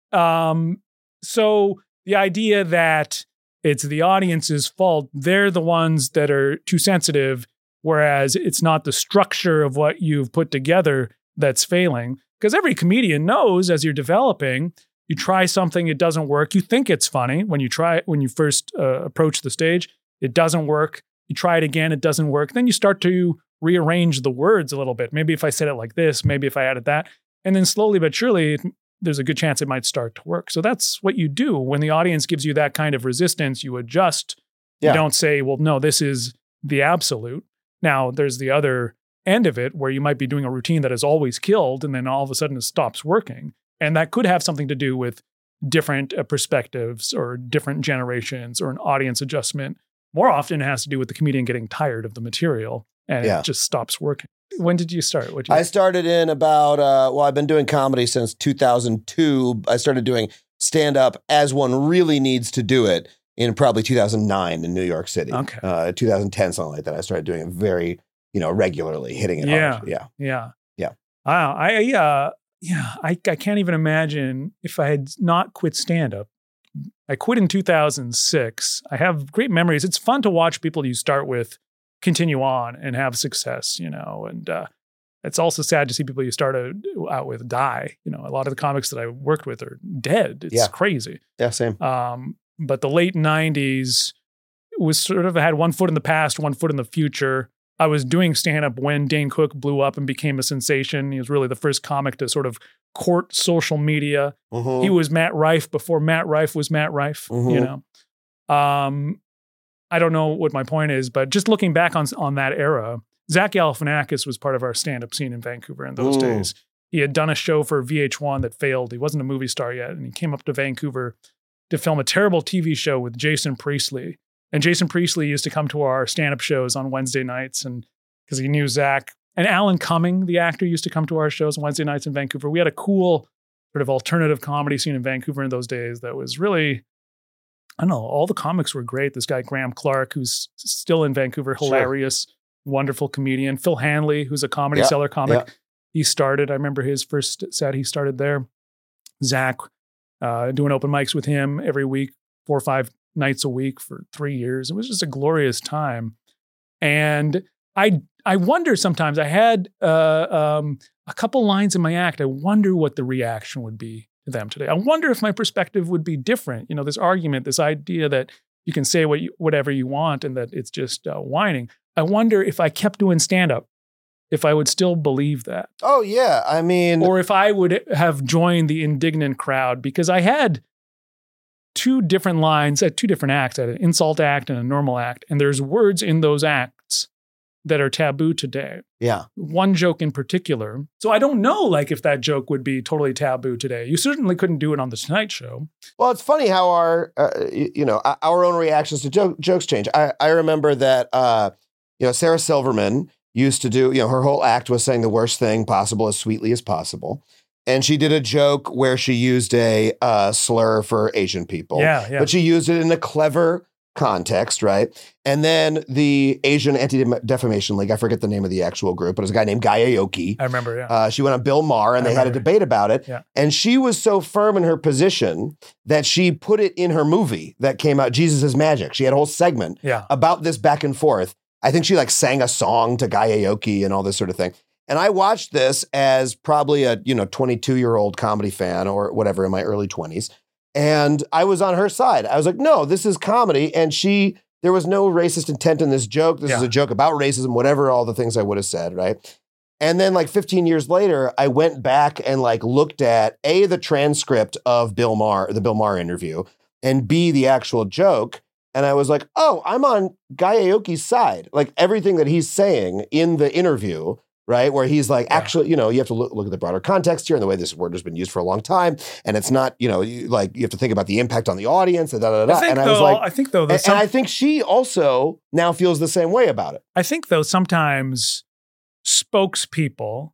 A: so the idea that it's the audience's fault, they're the ones that are too sensitive, whereas it's not the structure of what you've put together that's failing. Because every comedian knows, as you're developing, you try something, it doesn't work. You think it's funny when you first approach the stage, it doesn't work. You try it again, it doesn't work. Then you start to rearrange the words a little bit. Maybe if I said it like this, maybe if I added that. And then slowly but surely, there's a good chance it might start to work. So that's what you do. When the audience gives you that kind of resistance, you adjust. You don't say, well, no, this is the absolute. Now, there's the other end of it where you might be doing a routine that is always killed, and then all of a sudden it stops working. And that could have something to do with different perspectives or different generations or an audience adjustment. More often it has to do with the comedian getting tired of the material and it just stops working. When did you start?
E: I started in about, I've been doing comedy since 2002. I started doing stand-up as one really needs to do it in probably 2009 in New York City.
A: Okay.
E: 2010, something like that. I started doing it very, regularly, hitting it hard.
A: Yeah.
E: Wow.
A: I can't even imagine if I had not quit stand-up. I quit in 2006. I have great memories. It's fun to watch people you start with continue on and have success, and it's also sad to see people you started out with die. A lot of the comics that I worked with are dead. It's crazy.
E: Yeah, same.
A: But the late 90s was sort of, I had one foot in the past, one foot in the future. I was doing stand-up when Dane Cook blew up and became a sensation. He was really the first comic to sort of court social media.
E: Mm-hmm.
A: He was Matt Rife before Matt Rife was Matt Rife, I don't know what my point is, but just looking back on that era, Zach Galifianakis was part of our stand-up scene in Vancouver in those days. He had done a show for VH1 that failed. He wasn't a movie star yet, and he came up to Vancouver to film a terrible TV show with Jason Priestley. And Jason Priestley used to come to our stand-up shows on Wednesday nights, and because he knew Zach. And Alan Cumming, the actor, used to come to our shows on Wednesday nights in Vancouver. We had a cool sort of alternative comedy scene in Vancouver in those days that was really, I don't know, all the comics were great. This guy, Graham Clark, who's still in Vancouver, hilarious, wonderful comedian. Phil Hanley, who's a Comedy Cellar comic. Yeah. He started, I remember his first set, he started there. Zach, doing open mics with him every week, 4 or 5 nights a week for 3 years. It was just a glorious time. And I wonder sometimes, I had a couple lines in my act. I wonder what the reaction would be to them today. I wonder if my perspective would be different. This argument, this idea that you can say whatever you want and that it's just whining. I wonder if I kept doing stand-up, if I would still believe that.
E: Oh, yeah. I mean...
A: Or if I would have joined the indignant crowd, because I had 2 different lines at 2 different acts. I had an insult act and a normal act. And there's words in those acts that are taboo today.
E: Yeah.
A: One joke in particular. So I don't know, if that joke would be totally taboo today. You certainly couldn't do it on The Tonight Show.
E: Well, it's funny how our own reactions to jokes change. I remember that, Sarah Silverman used to do, her whole act was saying the worst thing possible as sweetly as possible. And she did a joke where she used a slur for Asian people.
A: Yeah.
E: But she used it in a clever context, right? And then the Asian Anti-Defamation League, I forget the name of the actual group, but it was a guy named Guy Aoki.
A: I remember,
E: she went on Bill Maher and they had a debate about it.
A: Yeah.
E: And she was so firm in her position that she put it in her movie that came out, Jesus is Magic. She had a whole segment about this back and forth. I think she sang a song to Guy Aoki and all this sort of thing. And I watched this as probably a 22-year-old comedy fan or whatever in my early 20s. And I was on her side. I was like, no, this is comedy. And there was no racist intent in this joke. This is a joke about racism, whatever, all the things I would have said, right? And then 15 years later, I went back and looked at A, the transcript of the Bill Maher interview, and B, the actual joke. And I was like, oh, I'm on Guy Aoki's side. Like everything that he's saying in the interview, right? Where he's like, actually, you have to look at the broader context here and the way this word has been used for a long time. And it's not, you have to think about the impact on the audience and da. And I was like,
A: I think though,
E: and I think she also now feels the same way about it.
A: I think though, sometimes spokespeople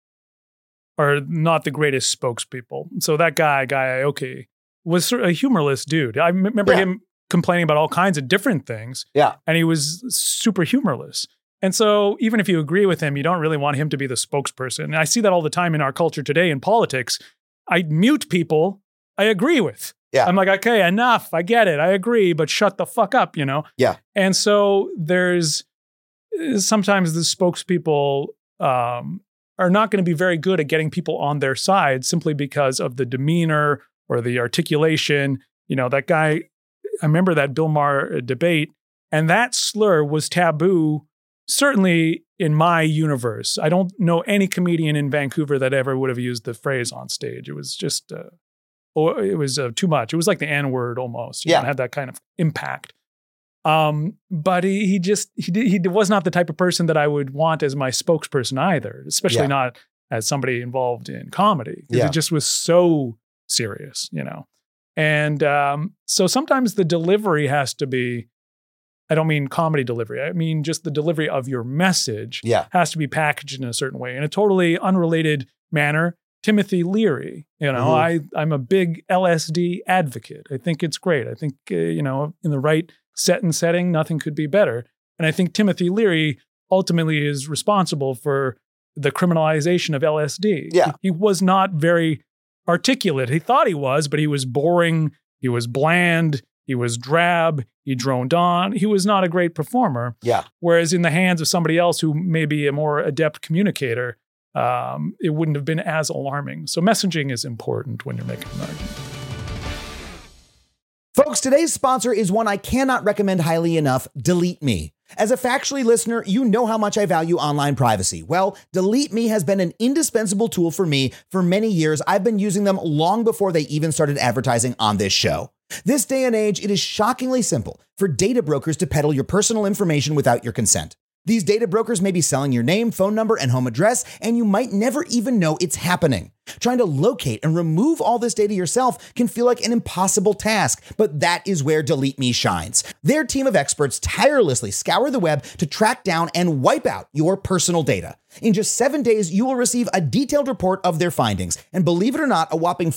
A: are not the greatest spokespeople. So that guy Aoki, was sort of a humorless dude. I remember him complaining about all kinds of different things.
E: Yeah.
A: And he was super humorless. And so even if you agree with him, you don't really want him to be the spokesperson. And I see that all the time in our culture today in politics. I mute people I agree with.
E: Yeah.
A: I'm like, okay, enough. I get it. I agree, but shut the fuck up,
E: Yeah.
A: And so there's sometimes the spokespeople are not going to be very good at getting people on their side simply because of the demeanor or the articulation. That guy, I remember that Bill Maher debate, and that slur was taboo, certainly in my universe. I don't know any comedian in Vancouver that ever would have used the phrase on stage. It was just, it was too much. It was like the N-word almost. It had that kind of impact. But he was not the type of person that I would want as my spokesperson either, especially not as somebody involved in comedy. Because it just was so serious, And so sometimes the delivery has to be, I don't mean comedy delivery. I mean just the delivery of your message has to be packaged in a certain way. In a totally unrelated manner, Timothy Leary, I'm a big LSD advocate. I think it's great. I think, in the right set and setting, nothing could be better. And I think Timothy Leary ultimately is responsible for the criminalization of LSD.
E: Yeah.
A: He was not very articulate. He thought he was, but he was boring. He was bland. He was drab. He droned on. He was not a great performer.
E: Yeah.
A: Whereas in the hands of somebody else who may be a more adept communicator, it wouldn't have been as alarming. So messaging is important when you're making an argument.
B: Folks, today's sponsor is one I cannot recommend highly enough, Delete Me. As a Factually listener, you know how much I value online privacy. Well, Delete Me has been an indispensable tool for me for many years. I've been using them long before they even started advertising on this show. This day and age, it is shockingly simple for data brokers to peddle your personal information without your consent. These data brokers may be selling your name, phone number, and home address, and you might never even know it's happening. Trying to locate and remove all this data yourself can feel like an impossible task, but that is where Delete Me shines. Their team of experts tirelessly scour the web to track down and wipe out your personal data. In just 7 days, you will receive a detailed report of their findings. And believe it or not, a whopping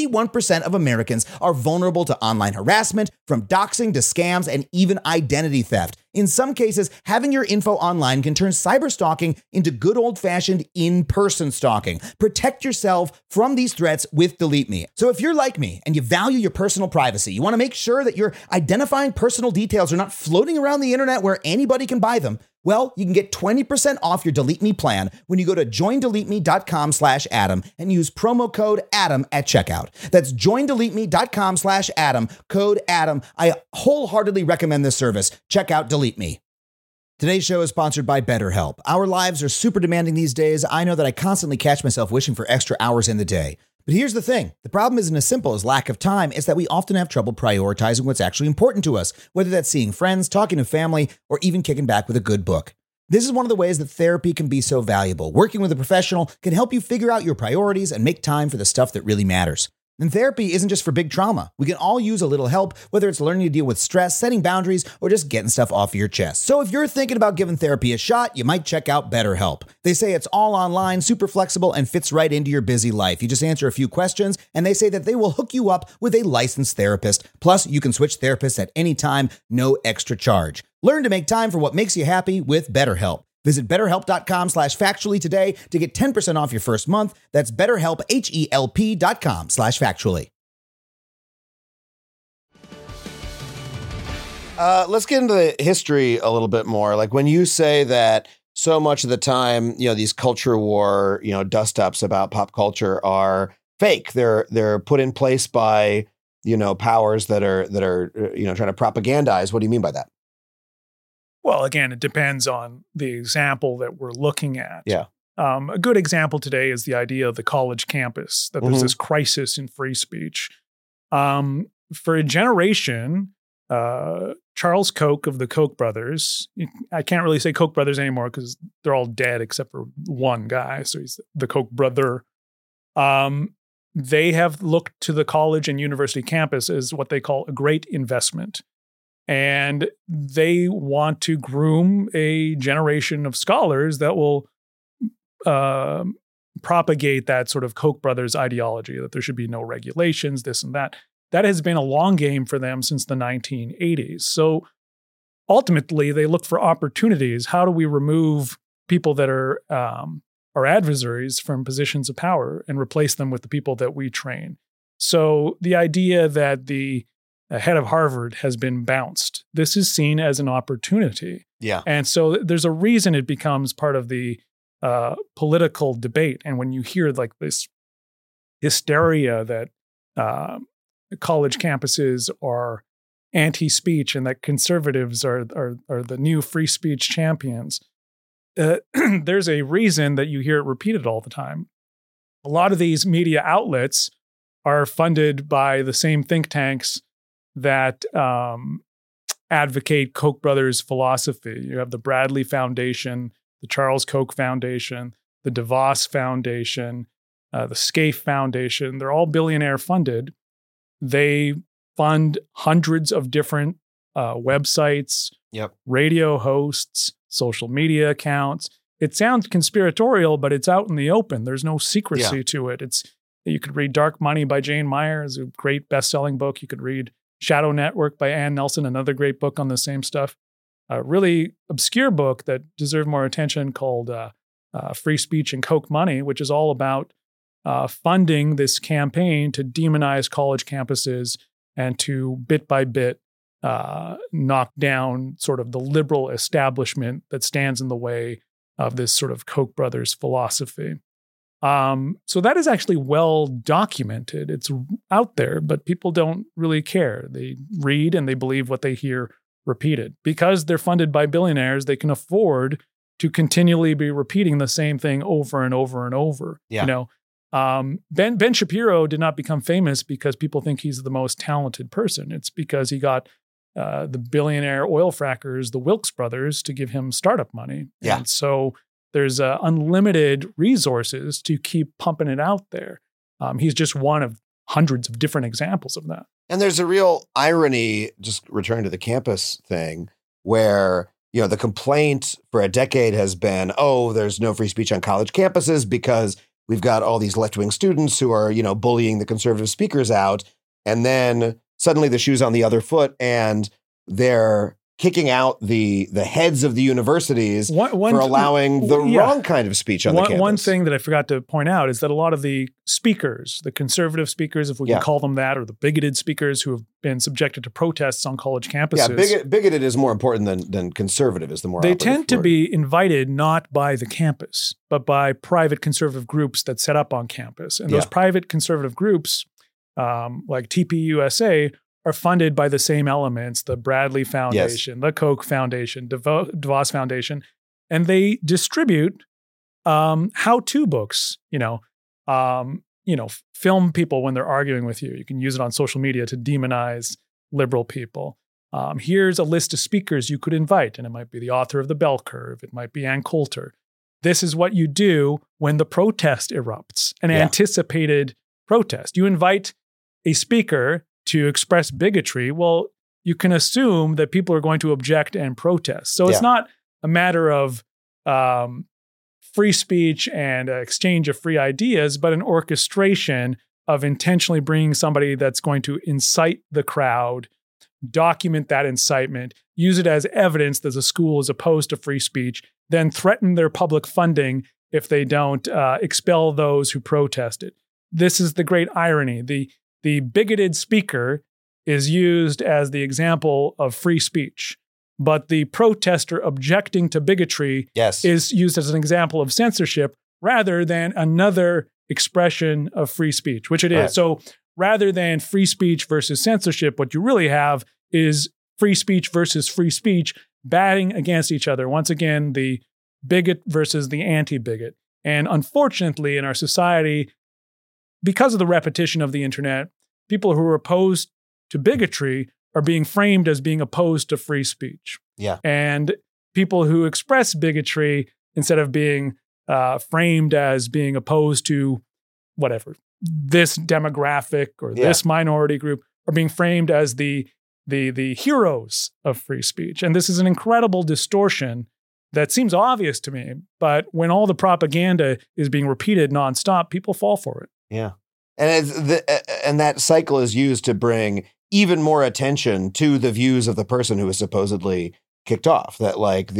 B: 41% of Americans are vulnerable to online harassment, from doxing to scams and even identity theft. In some cases, having your info online can turn cyberstalking into good old-fashioned in-person stalking. Protect yourself from these threats with Delete Me. So if you're like me and you value your personal privacy, you want to make sure that your identifying personal details are not floating around the internet where anybody can buy them, well, you can get 20% off your Delete Me plan when you go to joindeleteme.com/Adam and use promo code Adam at checkout. That's joindeleteme.com/Adam, code Adam. I wholeheartedly recommend this service. Check out Delete Me. Today's show is sponsored by BetterHelp. Our lives are super demanding these days. I know that I constantly catch myself wishing for extra hours in the day. But here's the thing. The problem isn't as simple as lack of time. It's that we often have trouble prioritizing what's actually important to us, whether that's seeing friends, talking to family, or even kicking back with a good book. This is one of the ways that therapy can be so valuable. Working with a professional can help you figure out your priorities and make time for the stuff that really matters. And therapy isn't just for big trauma. We can all use a little help, whether it's learning to deal with stress, setting boundaries, or just getting stuff off your chest. So if you're thinking about giving therapy a shot, you might check out BetterHelp. They say it's all online, super flexible, and fits right into your busy life. You just answer a few questions, and they say that they will hook you up with a licensed therapist. Plus, you can switch therapists at any time, no extra charge. Learn to make time for what makes you happy with BetterHelp. Visit BetterHelp.com/factually today to get 10% off your first month. That's BetterHelp, HELP.com/factually.
E: Let's get into the history a little bit more. Like when you say that so much of the time, these culture war, dust-ups about pop culture are fake. They're put in place by, powers that are trying to propagandize. What do you mean by that?
A: Well, again, it depends on the example that we're looking at.
E: Yeah.
A: A good example today is the idea of the college campus, that there's this crisis in free speech. For a generation, Charles Koch of the Koch brothers. I can't really say Koch brothers anymore because they're all dead except for one guy. So he's the Koch brother. They have looked to the college and university campus as what they call a great investment. And they want to groom a generation of scholars that will propagate that sort of Koch brothers ideology, that there should be no regulations, this and that. That has been a long game for them since the 1980s. So ultimately, they look for opportunities. How do we remove people that are our adversaries from positions of power and replace them with the people that we train? So the idea that the head of Harvard has been bounced, this is seen as an opportunity.
E: Yeah.
A: And so there's a reason it becomes part of the political debate. And when you hear like this hysteria that college campuses are anti-speech and that conservatives are the new free speech champions, there's a reason that you hear it repeated all the time. A lot of these media outlets are funded by the same think tanks that advocate Koch brothers philosophy. You have the Bradley Foundation, the Charles Koch Foundation, the DeVos Foundation, the Scaife Foundation. They're all billionaire funded. They fund hundreds of different websites, radio hosts, social media accounts. It sounds conspiratorial, but it's out in the open. There's no secrecy to it. You could read Dark Money by Jane Meyer, it's a great best-selling book. You could read Shadow Network by Ann Nelson, another great book on the same stuff. A really obscure book that deserved more attention called Free Speech and Koch Money, which is all about funding this campaign to demonize college campuses and to bit by bit knock down sort of the liberal establishment that stands in the way of this sort of Koch brothers philosophy. So that is actually well documented. It's out there, but people don't really care. They read and they believe what they hear repeated. Because they're funded by billionaires, they can afford to continually be repeating the same thing over and over and over.
E: Yeah.
A: You know, Ben Shapiro did not become famous because people think he's the most talented person. It's because he got the billionaire oil frackers, the Wilks brothers, to give him startup money.
E: Yeah.
A: And so there's unlimited resources to keep pumping it out there. He's just one of hundreds of different examples of that.
E: And there's a real irony, just returning to the campus thing, where, you know, the complaint for a decade has been, oh, there's no free speech on college campuses because we've got all these left-wing students who are, you know, bullying the conservative speakers out. And then suddenly the shoe's on the other foot and they're kicking out the heads of the universities for allowing the wrong kind of speech on the campus.
A: One thing that I forgot to point out is that a lot of the speakers, the conservative speakers, if we can call them that, or the bigoted speakers who have been subjected to protests on college campuses.
E: Yeah, bigoted is more important than conservative is the more
A: They tend to be invited not by the campus, but by private conservative groups that set up on campus. And those private conservative groups, like TPUSA, are funded by the same elements, the Bradley Foundation, the Koch Foundation, DeVos Foundation, and they distribute how-to books, film people when they're arguing with you. You can use it on social media to demonize liberal people. Here's a list of speakers you could invite, and it might be the author of The Bell Curve. It might be Ann Coulter. This is what you do when the protest erupts, an anticipated protest. You invite a speaker to express bigotry. Well, you can assume that people are going to object and protest. So it's not a matter of free speech and exchange of free ideas, but an orchestration of intentionally bringing somebody that's going to incite the crowd, document that incitement, use it as evidence that the school is opposed to free speech, then threaten their public funding if they don't expel those who protested. This is the great irony. The bigoted speaker is used as the example of free speech, but the protester objecting to bigotry is used as an example of censorship rather than another expression of free speech, which it is. So rather than free speech versus censorship, what you really have is free speech versus free speech batting against each other. Once again, the bigot versus the anti-bigot. And unfortunately, in our society, because of the repetition of the internet, people who are opposed to bigotry are being framed as being opposed to free speech.
E: Yeah.
A: And people who express bigotry, instead of being framed as being opposed to whatever, this demographic or this minority group, are being framed as the heroes of free speech. And this is an incredible distortion that seems obvious to me. But when all the propaganda is being repeated nonstop, people fall for it.
E: Yeah. And that cycle is used to bring even more attention to the views of the person who is supposedly kicked off. That like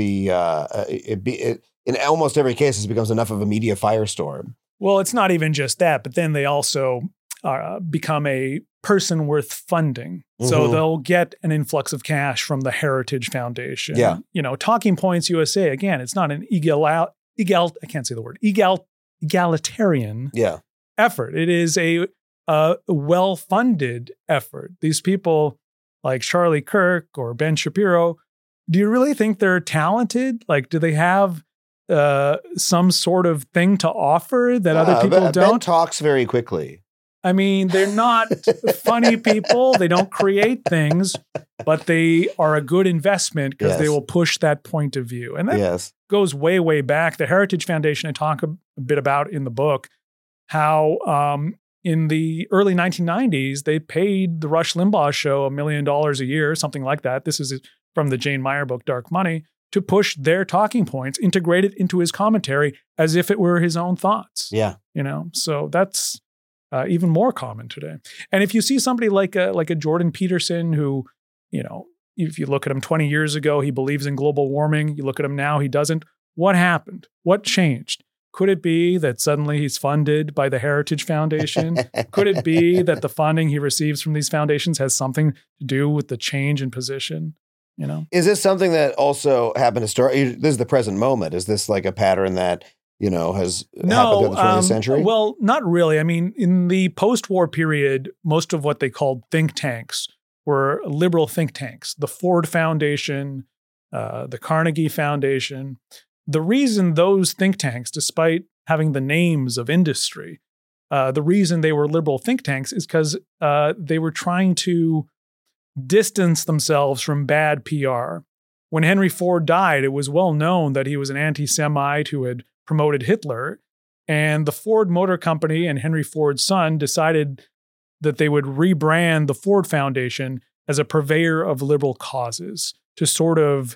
E: in almost every case, it becomes enough of a media firestorm.
A: Well, it's not even just that, but then they also become a person worth funding. So they'll get an influx of cash from the Heritage Foundation.
E: Yeah.
A: Talking Points USA, again, it's not an egalitarian effort. It is a well-funded effort. These people like Charlie Kirk or Ben Shapiro, do you really think they're talented? Like, do they have some sort of thing to offer that other people don't?
E: Ben talks very quickly.
A: I mean, they're not funny people. They don't create things, but they are a good investment because they will push that point of view. And that goes way, way back. The Heritage Foundation, I talk a bit about in the book, how in the early 1990s, they paid the Rush Limbaugh show $1 million a year, something like that. This is from the Jane Meyer book, Dark Money, to push their talking points, integrated into his commentary as if it were his own thoughts.
E: Yeah.
A: So that's even more common today. And if you see somebody like a Jordan Peterson who, if you look at him 20 years ago, he believes in global warming. You look at him now, he doesn't. What happened? What changed? Could it be that suddenly he's funded by the Heritage Foundation? Could it be that the funding he receives from these foundations has something to do with the change in position?
E: Is this something that also happened historically? This is the present moment. Is this like a pattern that has happened in the 20th century?
A: Well, not really. I mean, in the post-war period, most of what they called think tanks were liberal think tanks. The Ford Foundation, the Carnegie Foundation. The reason those think tanks, despite having the names of industry, the reason they were liberal think tanks is because they were trying to distance themselves from bad PR. When Henry Ford died, it was well known that he was an anti-Semite who had promoted Hitler, and the Ford Motor Company and Henry Ford's son decided that they would rebrand the Ford Foundation as a purveyor of liberal causes to sort of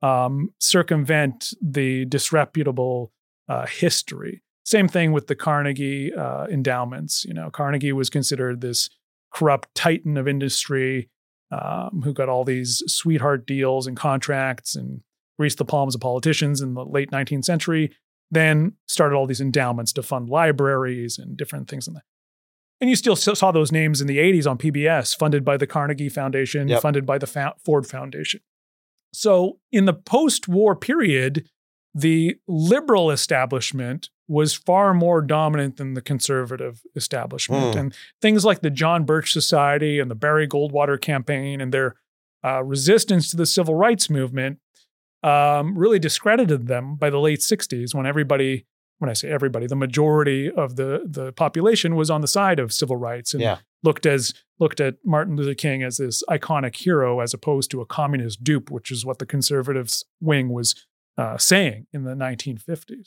A: circumvent the disreputable history. Same thing with the Carnegie endowments. Carnegie was considered this corrupt titan of industry who got all these sweetheart deals and contracts and greased the palms of politicians in the late 19th century. Then started all these endowments to fund libraries and different things in that. And you still saw those names in the 80s on PBS, funded by the Carnegie Foundation, funded by the Ford Foundation. So in the post-war period, the liberal establishment was far more dominant than the conservative establishment. And things like the John Birch Society and the Barry Goldwater campaign and their resistance to the civil rights movement really discredited them by the late 60s when everybody, when I say everybody, the majority of the population was on the side of civil rights and looked at Martin Luther King as this iconic hero as opposed to a communist dupe, which is what the conservatives wing was saying in the 1950s.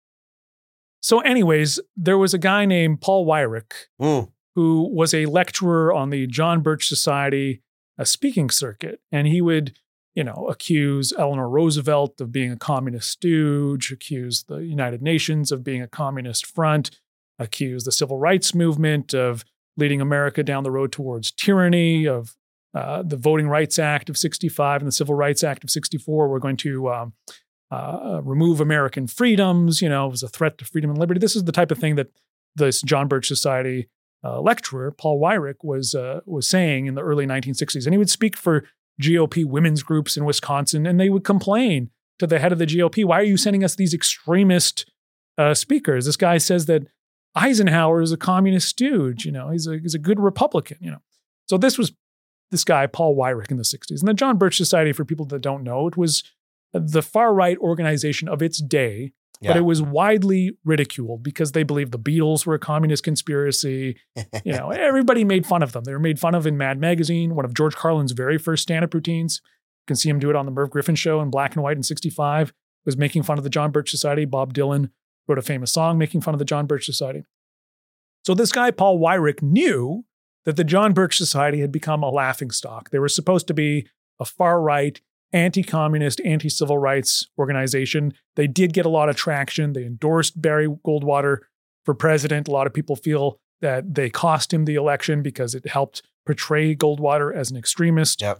A: So anyways, there was a guy named Paul Weyrich who was a lecturer on the John Birch Society speaking circuit, and he would accuse Eleanor Roosevelt of being a communist stooge, accuse the United Nations of being a communist front, accuse the civil rights movement of leading America down the road towards tyranny, of the Voting Rights Act of 65 and the Civil Rights Act of 64 were going to remove American freedoms, it was a threat to freedom and liberty. This is the type of thing that this John Birch Society lecturer, Paul Weyrich, was saying in the early 1960s. And he would speak for GOP women's groups in Wisconsin, and they would complain to the head of the GOP, why are you sending us these extremist speakers? This guy says that Eisenhower is a communist stooge, he's a good Republican, So this was this guy, Paul Weyrich, in the 60s. And the John Birch Society, for people that don't know, it was the far-right organization of its day
E: Yeah.
A: but it was widely ridiculed because they believed the Beatles were a communist conspiracy. Everybody made fun of them. They were made fun of in Mad Magazine, one of George Carlin's very first stand-up routines. You can see him do it on the Merv Griffin Show in black and white in 1965, was making fun of the John Birch Society. Bob Dylan wrote a famous song making fun of the John Birch Society. So this guy, Paul Weyrich, knew that the John Birch Society had become a laughingstock. They were supposed to be a far-right, anti-communist, anti-civil rights organization. They did get a lot of traction. They endorsed Barry Goldwater for president. A lot of people feel that they cost him the election because it helped portray Goldwater as an extremist.
E: Yep.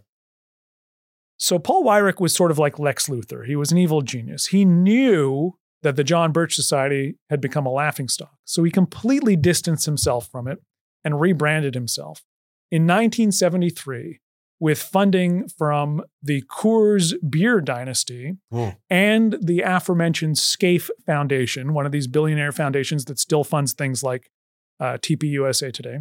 A: So Paul Weyrich was sort of like Lex Luthor. He was an evil genius. He knew that the John Birch Society had become a laughingstock. So he completely distanced himself from it and rebranded himself. In 1973, with funding from the Coors Beer dynasty and the aforementioned Scaife Foundation, one of these billionaire foundations that still funds things like TPUSA today,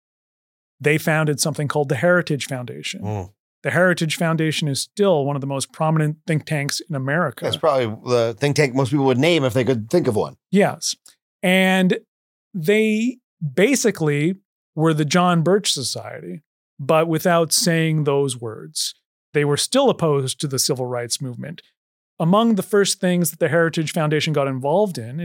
A: they founded something called the Heritage Foundation. The Heritage Foundation is still one of the most prominent think tanks in America.
E: That's probably the think tank most people would name if they could think of one.
A: Yes. And they basically were the John Birch Society, but without saying those words. They were still opposed to the civil rights movement. Among the first things that the Heritage Foundation got involved in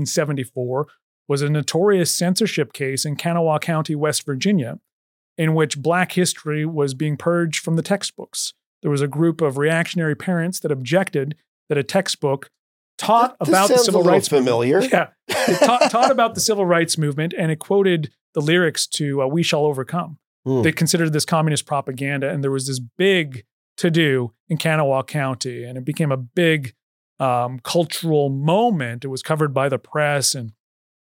A: 1974, was a notorious censorship case in Kanawha County, West Virginia, in which Black history was being purged from the textbooks. There was a group of reactionary parents that objected that a textbook taught about the civil rights
E: familiar.
A: movement. Yeah, it taught about the civil rights movement, and it quoted the lyrics to "We Shall Overcome." They considered this communist propaganda, and there was this big to-do in Kanawha County, and it became a big cultural moment. It was covered by the press, and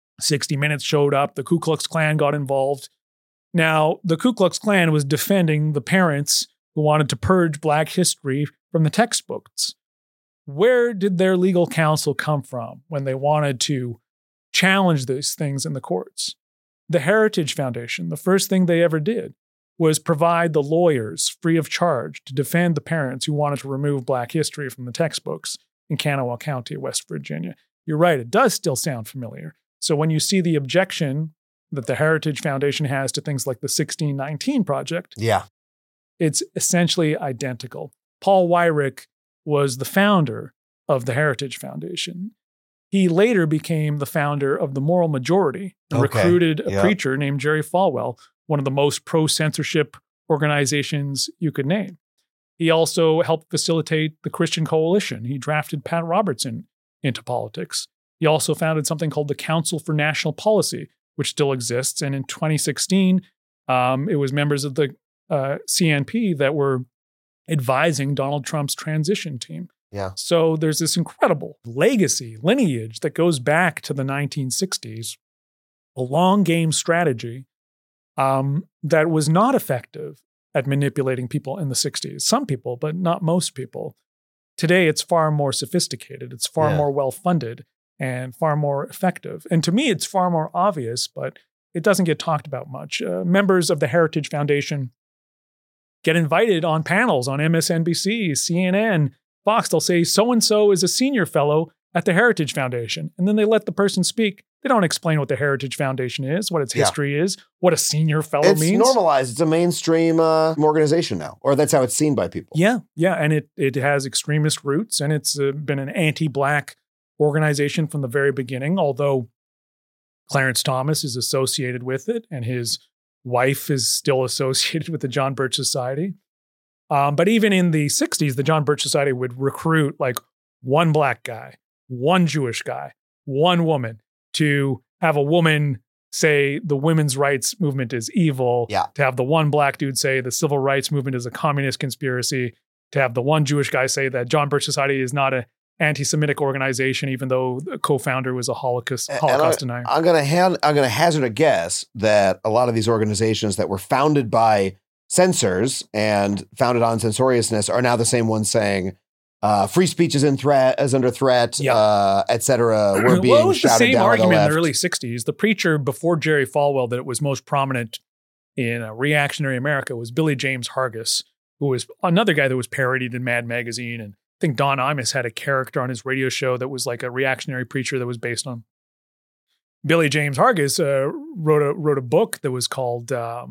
A: 60 Minutes showed up. The Ku Klux Klan got involved. Now, the Ku Klux Klan was defending the parents who wanted to purge Black history from the textbooks. Where did their legal counsel come from when they wanted to challenge these things in the courts? The Heritage Foundation, the first thing they ever did was provide the lawyers free of charge to defend the parents who wanted to remove Black history from the textbooks in Kanawha County, West Virginia. You're right, it does still sound familiar. So when you see the objection that the Heritage Foundation has to things like the 1619 Project, it's essentially identical. Paul Weyrich was the founder of the Heritage Foundation. He later became the founder of the Moral Majority and recruited a preacher named Jerry Falwell, one of the most pro-censorship organizations you could name. He also helped facilitate the Christian Coalition. He drafted Pat Robertson into politics. He also founded something called the Council for National Policy, which still exists. And in 2016, it was members of the CNP that were advising Donald Trump's transition team.
E: Yeah.
A: So there's this incredible legacy, lineage that goes back to the 1960s, a long game strategy that was not effective at manipulating people in the 60s. Some people, but not most people. Today, it's far more sophisticated. It's far more well-funded and far more effective. And to me, it's far more obvious, but it doesn't get talked about much. Members of the Heritage Foundation get invited on panels on MSNBC, CNN, Fox. They'll say, so-and-so is a senior fellow at the Heritage Foundation. And then they let the person speak. They don't explain what the Heritage Foundation is, what its history is, what a senior fellow means.
E: It's normalized. It's a mainstream organization now, or that's how it's seen by people.
A: Yeah. And it has extremist roots, and it's been an anti-Black organization from the very beginning, although Clarence Thomas is associated with it, and his wife is still associated with the John Birch Society. But even in the 60s, the John Birch Society would recruit like one Black guy, one Jewish guy, one woman, to have a woman say the women's rights movement is evil, to have the one Black dude say the civil rights movement is a communist conspiracy, to have the one Jewish guy say that John Birch Society is not an anti-Semitic organization, even though the co-founder was a Holocaust denier.
E: I'm going to hazard a guess that a lot of these organizations that were founded by censors and founded on censoriousness are now the same ones saying free speech is under threat, et cetera. We're being
A: well, it was the same argument
E: the
A: in the early 60s. The preacher before Jerry Falwell that was most prominent in reactionary America was Billy James Hargis, who was another guy that was parodied in Mad Magazine and think Don Imus had a character on his radio show that was like a reactionary preacher that was based on. Billy James Hargis wrote a book that was called, the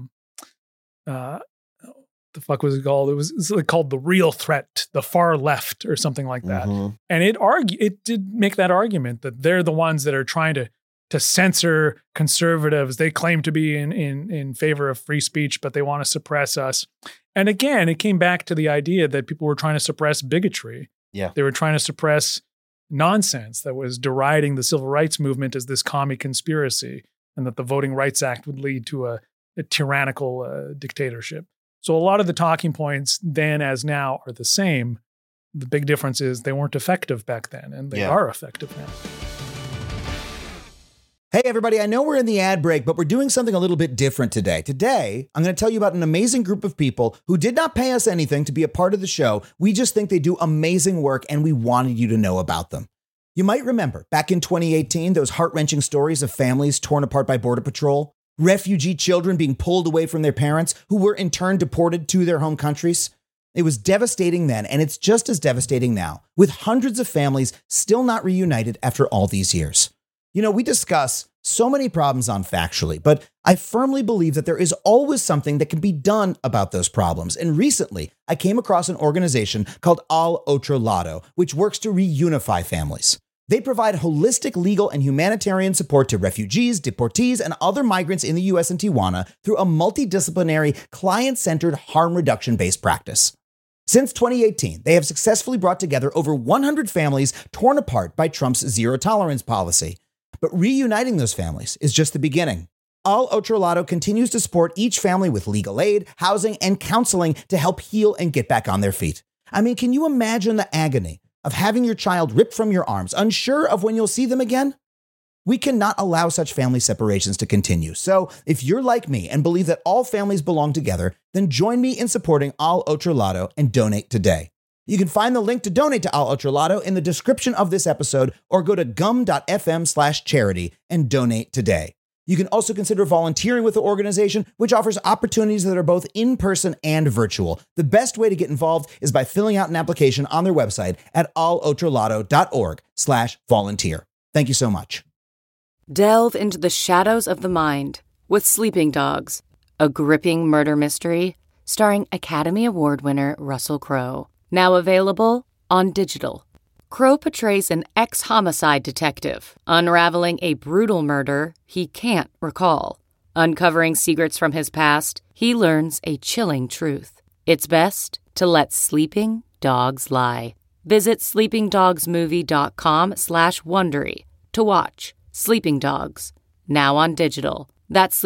A: fuck was it called? It's like called The Real Threat, The Far Left, or something like that. And it did make that argument that they're the ones that are trying to censor conservatives. They claim to be in favor of free speech, but they want to suppress us. And again, it came back to the idea that people were trying to suppress bigotry.
E: Yeah.
A: They were trying to suppress nonsense that was deriding the civil rights movement as this commie conspiracy, and that the Voting Rights Act would lead to a tyrannical dictatorship. So a lot of the talking points then as now are the same. The big difference is they weren't effective back then, and they are effective now.
B: Hey, everybody, I know we're in the ad break, but we're doing something a little bit different today. Today, I'm going to tell you about an amazing group of people who did not pay us anything to be a part of the show. We just think they do amazing work, and we wanted you to know about them. You might remember, back in 2018, those heart-wrenching stories of families torn apart by Border Patrol, refugee children being pulled away from their parents, who were in turn deported to their home countries. It was devastating then, and it's just as devastating now, with hundreds of families still not reunited after all these years. You know, we discuss so many problems on Factually, but I firmly believe that there is always something that can be done about those problems. And recently, I came across an organization called Al Otro Lado, which works to reunify families. They provide holistic legal and humanitarian support to refugees, deportees, and other migrants in the U.S. and Tijuana through a multidisciplinary, client-centered, harm reduction-based practice. Since 2018, they have successfully brought together over 100 families torn apart by Trump's zero-tolerance policy. But reuniting those families is just the beginning. Al Otro Lado continues to support each family with legal aid, housing, and counseling to help heal and get back on their feet. I mean, can you imagine the agony of having your child ripped from your arms, unsure of when you'll see them again? We cannot allow such family separations to continue. So if you're like me and believe that all families belong together, then join me in supporting Al Otro Lado and donate today. You can find the link to donate to Al Otro Lado in the description of this episode, or go to gum.fm/charity and donate today. You can also consider volunteering with the organization, which offers opportunities that are both in-person and virtual. The best way to get involved is by filling out an application on their website at alotrolado.org/volunteer. Thank you so much.
F: Delve into the shadows of the mind with Sleeping Dogs, a gripping murder mystery starring Academy Award winner Russell Crowe. Now available on digital. Crowe portrays an ex-homicide detective unraveling a brutal murder he can't recall. Uncovering secrets from his past, he learns a chilling truth. It's best to let sleeping dogs lie. Visit sleepingdogsmovie.com/Wondery to watch Sleeping Dogs, now on digital. That's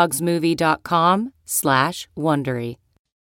F: sleepingdogsmovie.com/Wondery.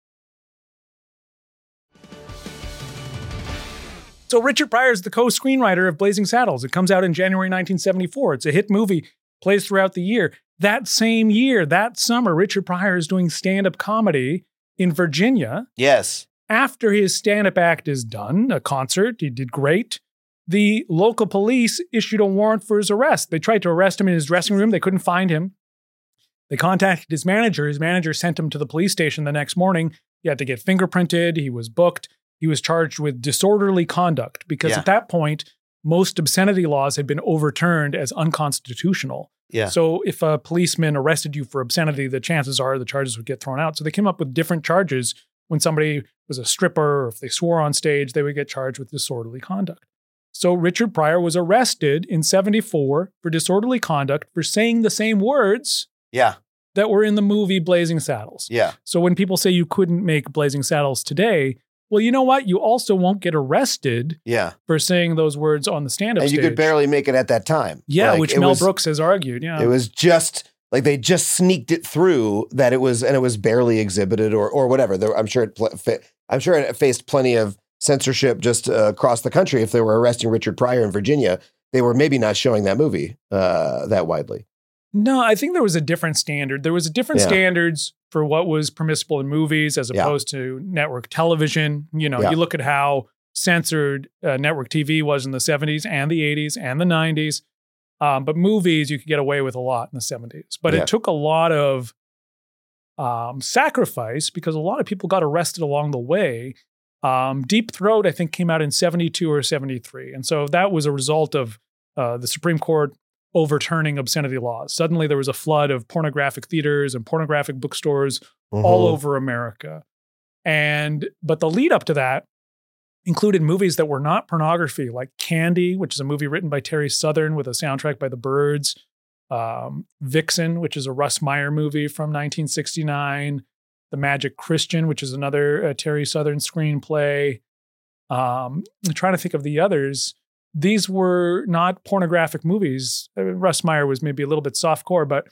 A: So Richard Pryor is the co-screenwriter of Blazing Saddles. It comes out in January 1974. It's a hit movie, plays throughout the year. That same year, that summer, Richard Pryor is doing stand-up comedy in Virginia.
E: Yes.
A: After his stand-up act is done, a concert, he did great, the local police issued a warrant for his arrest. They tried to arrest him in his dressing room. They couldn't find him. They contacted his manager. His manager sent him to the police station the next morning. He had to get fingerprinted. He was booked. He was charged with disorderly conduct because at that point, most obscenity laws had been overturned as unconstitutional.
E: Yeah.
A: So if a policeman arrested you for obscenity, the chances are the charges would get thrown out. So they came up with different charges. When somebody was a stripper or if they swore on stage, they would get charged with disorderly conduct. So Richard Pryor was arrested in 1974 for disorderly conduct for saying the same words that were in the movie Blazing Saddles.
E: Yeah.
A: So when people say you couldn't make Blazing Saddles today, well, you know what? You also won't get arrested for saying those words on the stand-up stage.
E: And you could barely make it at that time.
A: Yeah, which Mel Brooks has argued. Yeah.
E: It was just like they just sneaked it through that it was barely exhibited or whatever. I'm sure it faced plenty of censorship just across the country. If they were arresting Richard Pryor in Virginia, they were maybe not showing that movie that widely.
A: No, I think there was a different standard. There was a different standards for what was permissible in movies as opposed to network television. You know, you look at how censored network TV was in the 70s and the 80s and the 90s. But movies, you could get away with a lot in the 70s. But it took a lot of sacrifice because a lot of people got arrested along the way. Deep Throat, I think, came out in 72 or 73. And so that was a result of the Supreme Court overturning obscenity laws. Suddenly there was a flood of pornographic theaters and pornographic bookstores all over America. But the lead up to that included movies that were not pornography, like Candy, which is a movie written by Terry Southern with a soundtrack by the Byrds. Vixen, which is a Russ Meyer movie from 1969. The Magic Christian, which is another Terry Southern screenplay. I'm trying to think of the others. These were not pornographic movies. Russ Meyer was maybe a little bit softcore, but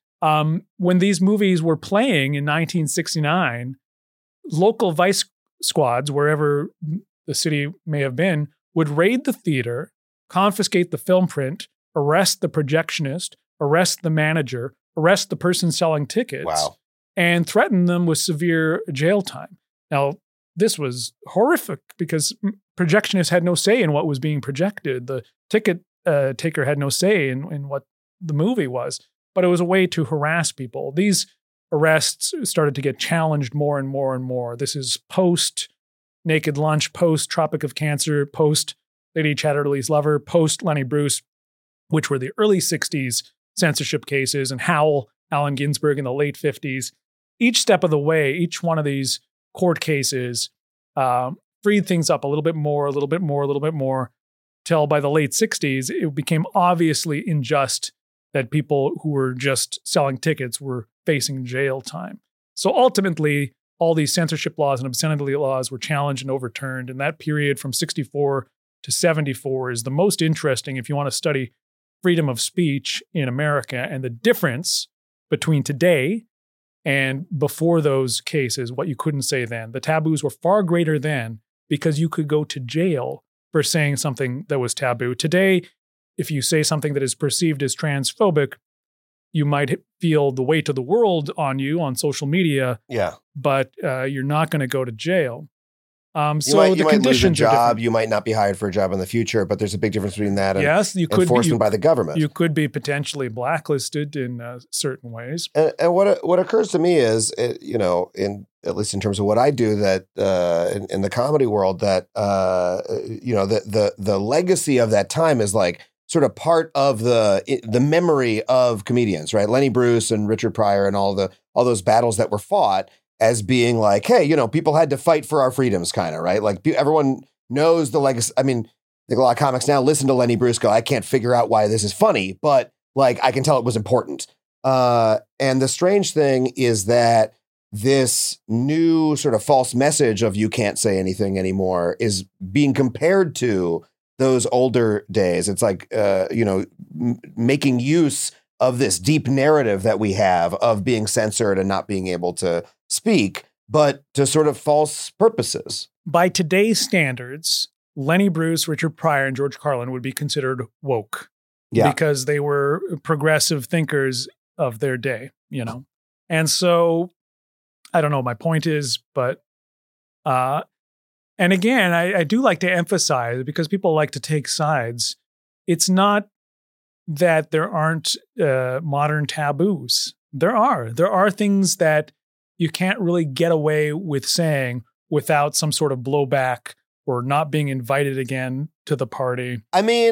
A: when these movies were playing in 1969, local vice squads, wherever the city may have been, would raid the theater, confiscate the film print, arrest the projectionist, arrest the manager, arrest the person selling tickets, and threaten them with severe jail time. Now, this was horrific because projectionists had no say in what was being projected. The ticket taker had no say in what the movie was, but it was a way to harass people. These arrests started to get challenged more and more and more. This is post Naked Lunch, post Tropic of Cancer, post Lady Chatterley's Lover, post Lenny Bruce, which were the early 60s censorship cases, and Howl, Allen Ginsberg in the late 50s. Each step of the way, each one of these court cases freed things up a little bit more, a little bit more, a little bit more, till by the late 60s, it became obviously unjust that people who were just selling tickets were facing jail time. So ultimately, all these censorship laws and obscenity laws were challenged and overturned. And that period from 64 to 74 is the most interesting if you want to study freedom of speech in America and the difference between today and before those cases, what you couldn't say then. The taboos were far greater then because you could go to jail for saying something that was taboo. Today, if you say something that is perceived as transphobic, you might feel the weight of the world on you on social media, but you're not going to go to jail. So
E: you
A: the
E: might
A: conditions
E: lose a
A: are
E: job.
A: different.
E: You might not be hired for a job in the future, but there's a big difference between that and
A: you could
E: enforcement by the government.
A: You could be potentially blacklisted in certain ways.
E: And what occurs to me is, in at least in terms of what I do, that in the comedy world, that the legacy of that time is like sort of part of the memory of comedians, right? Lenny Bruce and Richard Pryor and all those battles that were fought as being like, hey, people had to fight for our freedoms, kind of, right? Like everyone knows the legacy. I mean, I think a lot of comics now listen to Lenny Bruce go, I can't figure out why this is funny, but like I can tell it was important. And the strange thing is that this new sort of false message of you can't say anything anymore is being compared to those older days. It's like, making use of this deep narrative that we have of being censored and not being able to speak, but to sort of false purposes.
A: By today's standards, Lenny Bruce, Richard Pryor, and George Carlin would be considered woke because they were progressive thinkers of their day, And so, I don't know what my point is, but, and again, I do like to emphasize, because people like to take sides, it's not that there aren't modern taboos. There are things that you can't really get away with saying without some sort of blowback or not being invited again to the party.
E: I mean,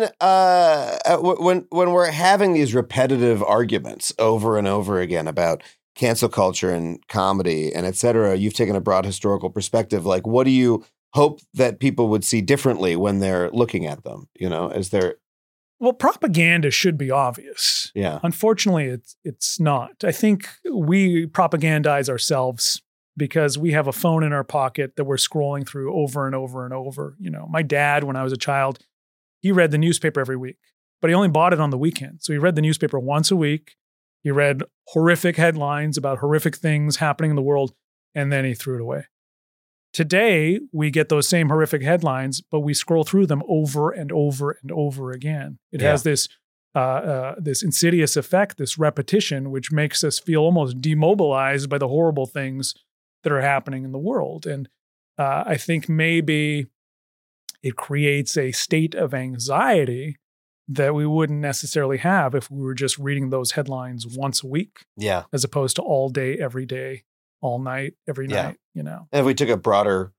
E: when we're having these repetitive arguments over and over again about cancel culture and comedy and et cetera, you've taken a broad historical perspective. Like, what do you hope that people would see differently when they're looking at them? Is there...
A: Well, propaganda should be obvious.
E: Yeah.
A: Unfortunately, it's not. I think we propagandize ourselves because we have a phone in our pocket that we're scrolling through over and over and over. My dad, when I was a child, he read the newspaper every week, but he only bought it on the weekend. So he read the newspaper once a week. He read horrific headlines about horrific things happening in the world, and then he threw it away. Today, we get those same horrific headlines, but we scroll through them over and over and over again. It has this insidious effect, this repetition, which makes us feel almost demobilized by the horrible things that are happening in the world. And I think maybe it creates a state of anxiety that we wouldn't necessarily have if we were just reading those headlines once a week, as opposed to all day, every day, all night, every night,
E: And if we took a broader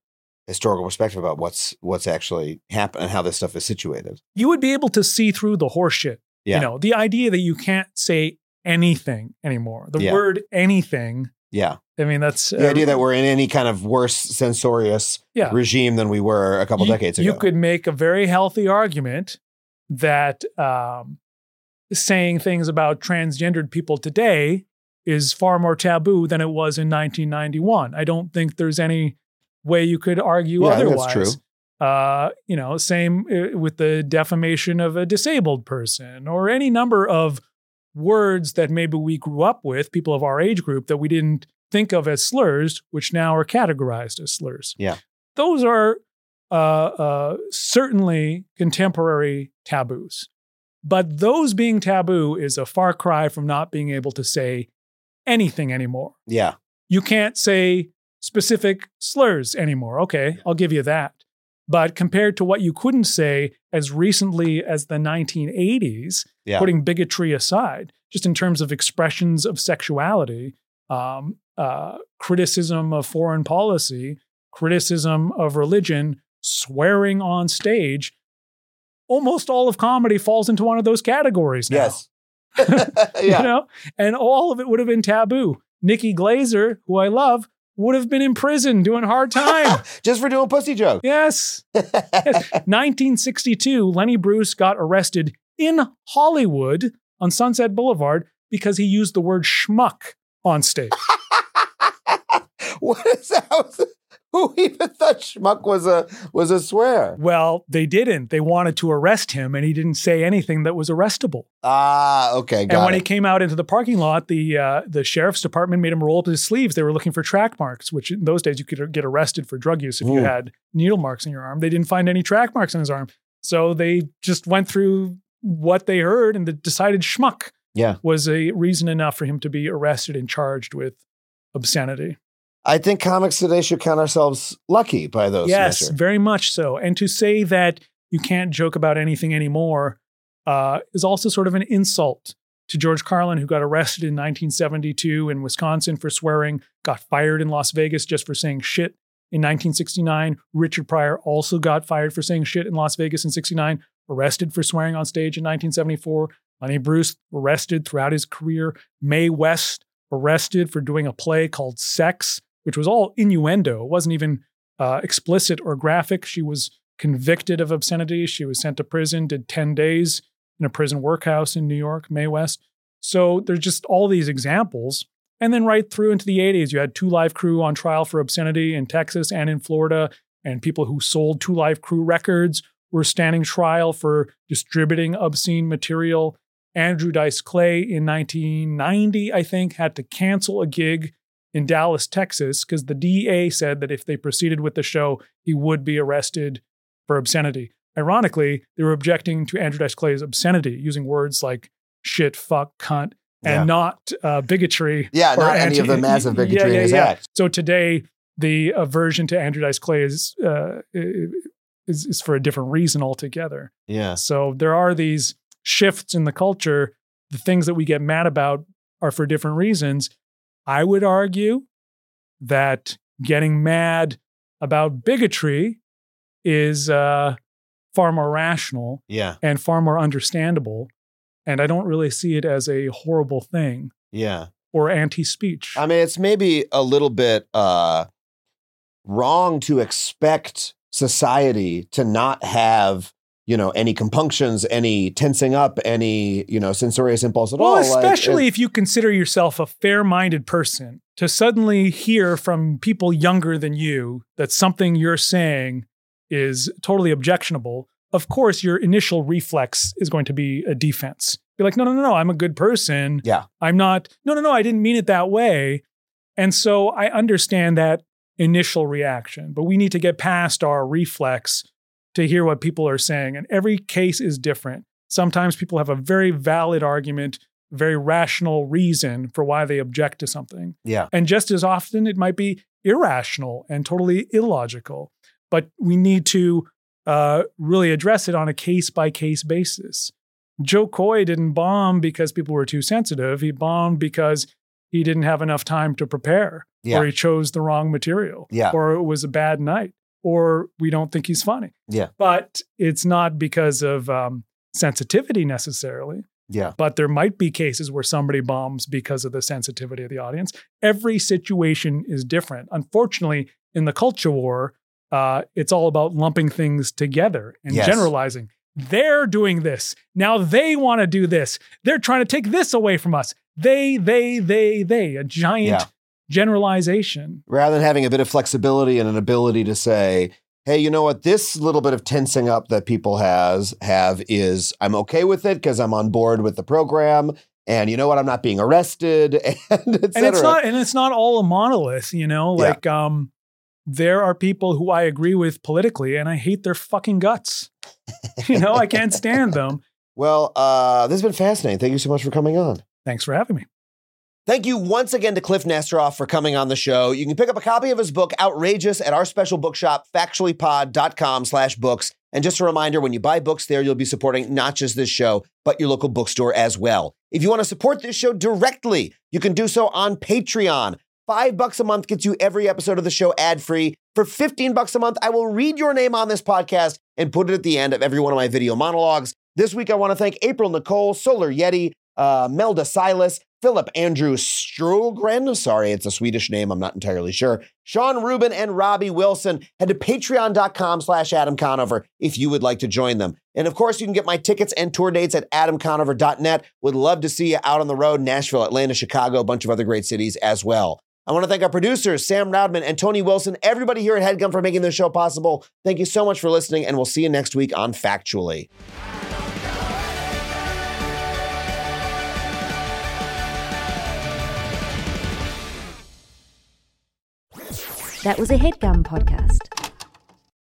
E: historical perspective about what's actually happened and how this stuff is situated.
A: You would be able to see through the horseshit.
E: Yeah.
A: You know, the idea that you can't say anything anymore. The
E: Yeah.
A: word anything.
E: Yeah.
A: I mean, that's
E: The idea that we're in any kind of worse censorious
A: Yeah.
E: regime than we were a couple decades ago.
A: You could make a very healthy argument that saying things about transgendered people today is far more taboo than it was in 1991. I don't think there's any way you could argue
E: I think
A: otherwise.
E: that's true.
A: You know, same with the defamation of a disabled person or any number of words that maybe we grew up with, people of our age group, that we didn't think of as slurs, which now are categorized as slurs.
E: Yeah.
A: Those are certainly contemporary taboos. But those being taboo is a far cry from not being able to say anything anymore.
E: Yeah.
A: You can't say specific slurs anymore. Okay, I'll give you that. But compared to what you couldn't say as recently as the 1980s,
E: Yeah.
A: putting bigotry aside, just in terms of expressions of sexuality, criticism of foreign policy, criticism of religion, swearing on stage, almost all of comedy falls into one of those categories now.
E: Yes.
A: You
E: Yeah.
A: know? And all of it would have been taboo. Nikki Glaser, who I love, would have been in prison doing hard time.
E: Just for doing pussy jokes.
A: Yes. 1962, Lenny Bruce got arrested in Hollywood on Sunset Boulevard because he used the word schmuck on stage.
E: What is that? Who even thought schmuck was a swear?
A: Well, they didn't. They wanted to arrest him, and he didn't say anything that was arrestable.
E: Ah, okay,
A: And
E: got
A: when
E: it.
A: he came out into the parking lot, the sheriff's department made him roll up his sleeves. They were looking for track marks, which in those days you could get arrested for drug use if you
E: Ooh.
A: had needle marks in your arm. They didn't find any track marks on his arm. So they just went through what they heard and decided schmuck
E: Yeah.
A: was a reason enough for him to be arrested and charged with obscenity.
E: I think comics today should count ourselves lucky by those
A: Yes,
E: measures.
A: very much so. And to say that you can't joke about anything anymore is also sort of an insult to George Carlin, who got arrested in 1972 in Wisconsin for swearing, got fired in Las Vegas just for saying shit in 1969. Richard Pryor also got fired for saying shit in Las Vegas in 69, arrested for swearing on stage in 1974. Lenny Bruce arrested throughout his career. Mae West arrested for doing a play called Sex, which was all innuendo. It wasn't even explicit or graphic. She was convicted of obscenity. She was sent to prison, did 10 days in a prison workhouse in New York, Mae West. So there's just all these examples. And then right through into the 80s, you had Two Live Crew on trial for obscenity in Texas and in Florida. And people who sold Two Live Crew records were standing trial for distributing obscene material. Andrew Dice Clay in 1990, I think, had to cancel a gig in Dallas, Texas, because the DA said that if they proceeded with the show, he would be arrested for obscenity. Ironically, they were objecting to Andrew Dice Clay's obscenity, using words like shit, fuck, cunt, and not bigotry.
E: Yeah,
A: or
E: not any of the massive bigotry in his act.
A: So today, the aversion to Andrew Dice Clay is for a different reason altogether.
E: Yeah.
A: So there are these shifts in the culture. The things that we get mad about are for different reasons. I would argue that getting mad about bigotry is far more rational
E: Yeah.
A: and far more understandable. And I don't really see it as a horrible thing
E: Yeah.
A: or anti-speech.
E: I mean, it's maybe a little bit wrong to expect society to not have, any compunctions, any tensing up, any, censorious impulse at all.
A: Well, especially if you consider yourself a fair-minded person, to suddenly hear from people younger than you that something you're saying is totally objectionable. Of course, your initial reflex is going to be a defense. You're like, no, I'm a good person.
E: Yeah.
A: I'm not, no, I didn't mean it that way. And so I understand that initial reaction, but we need to get past our reflex to hear what people are saying. And every case is different. Sometimes people have a very valid argument, very rational reason for why they object to something.
E: Yeah.
A: And just as often, it might be irrational and totally illogical. But we need to really address it on a case-by-case basis. Joe Coy didn't bomb because people were too sensitive. He bombed because he didn't have enough time to prepare,
E: Yeah.
A: or he chose the wrong material,
E: Yeah.
A: or it was a bad night, or we don't think he's funny.
E: Yeah.
A: But it's not because of sensitivity necessarily.
E: Yeah.
A: But there might be cases where somebody bombs because of the sensitivity of the audience. Every situation is different. Unfortunately, in the culture war, it's all about lumping things together and
E: Yes.
A: generalizing. They're doing this. Now they want to do this. They're trying to take this away from us. They, a giant generalization.
E: Rather than having a bit of flexibility and an ability to say, hey, you know what? This little bit of tensing up that people have is I'm okay with it because I'm on board with the program. And you know what? I'm not being arrested and et cetera.
A: And it's not all a monolith, you know, like, there are people who I agree with politically and I hate their fucking guts. You know, I can't stand them.
E: Well, this has been fascinating. Thank you so much for coming on.
A: Thanks for having me.
E: Thank you once again to Cliff Nesteroff for coming on the show. You can pick up a copy of his book, Outrageous, at our special bookshop, factuallypod.com/books. And just a reminder, when you buy books there, you'll be supporting not just this show, but your local bookstore as well. If you want to support this show directly, you can do so on Patreon. $5 a month gets you every episode of the show ad-free. For $15 a month, I will read your name on this podcast and put it at the end of every one of my video monologues. This week, I want to thank April Nicole, Solar Yeti, Melda Silas, Philip Andrew Strogren. Sorry, it's a Swedish name. I'm not entirely sure. Sean Rubin and Robbie Wilson. Head to patreon.com/Adam Conover if you would like to join them. And of course, you can get my tickets and tour dates at adamconover.net. Would love to see you out on the road, Nashville, Atlanta, Chicago, a bunch of other great cities as well. I want to thank our producers, Sam Roudman and Tony Wilson, everybody here at HeadGum for making this show possible. Thank you so much for listening, and we'll see you next week on Factually.
G: That was a HeadGum podcast.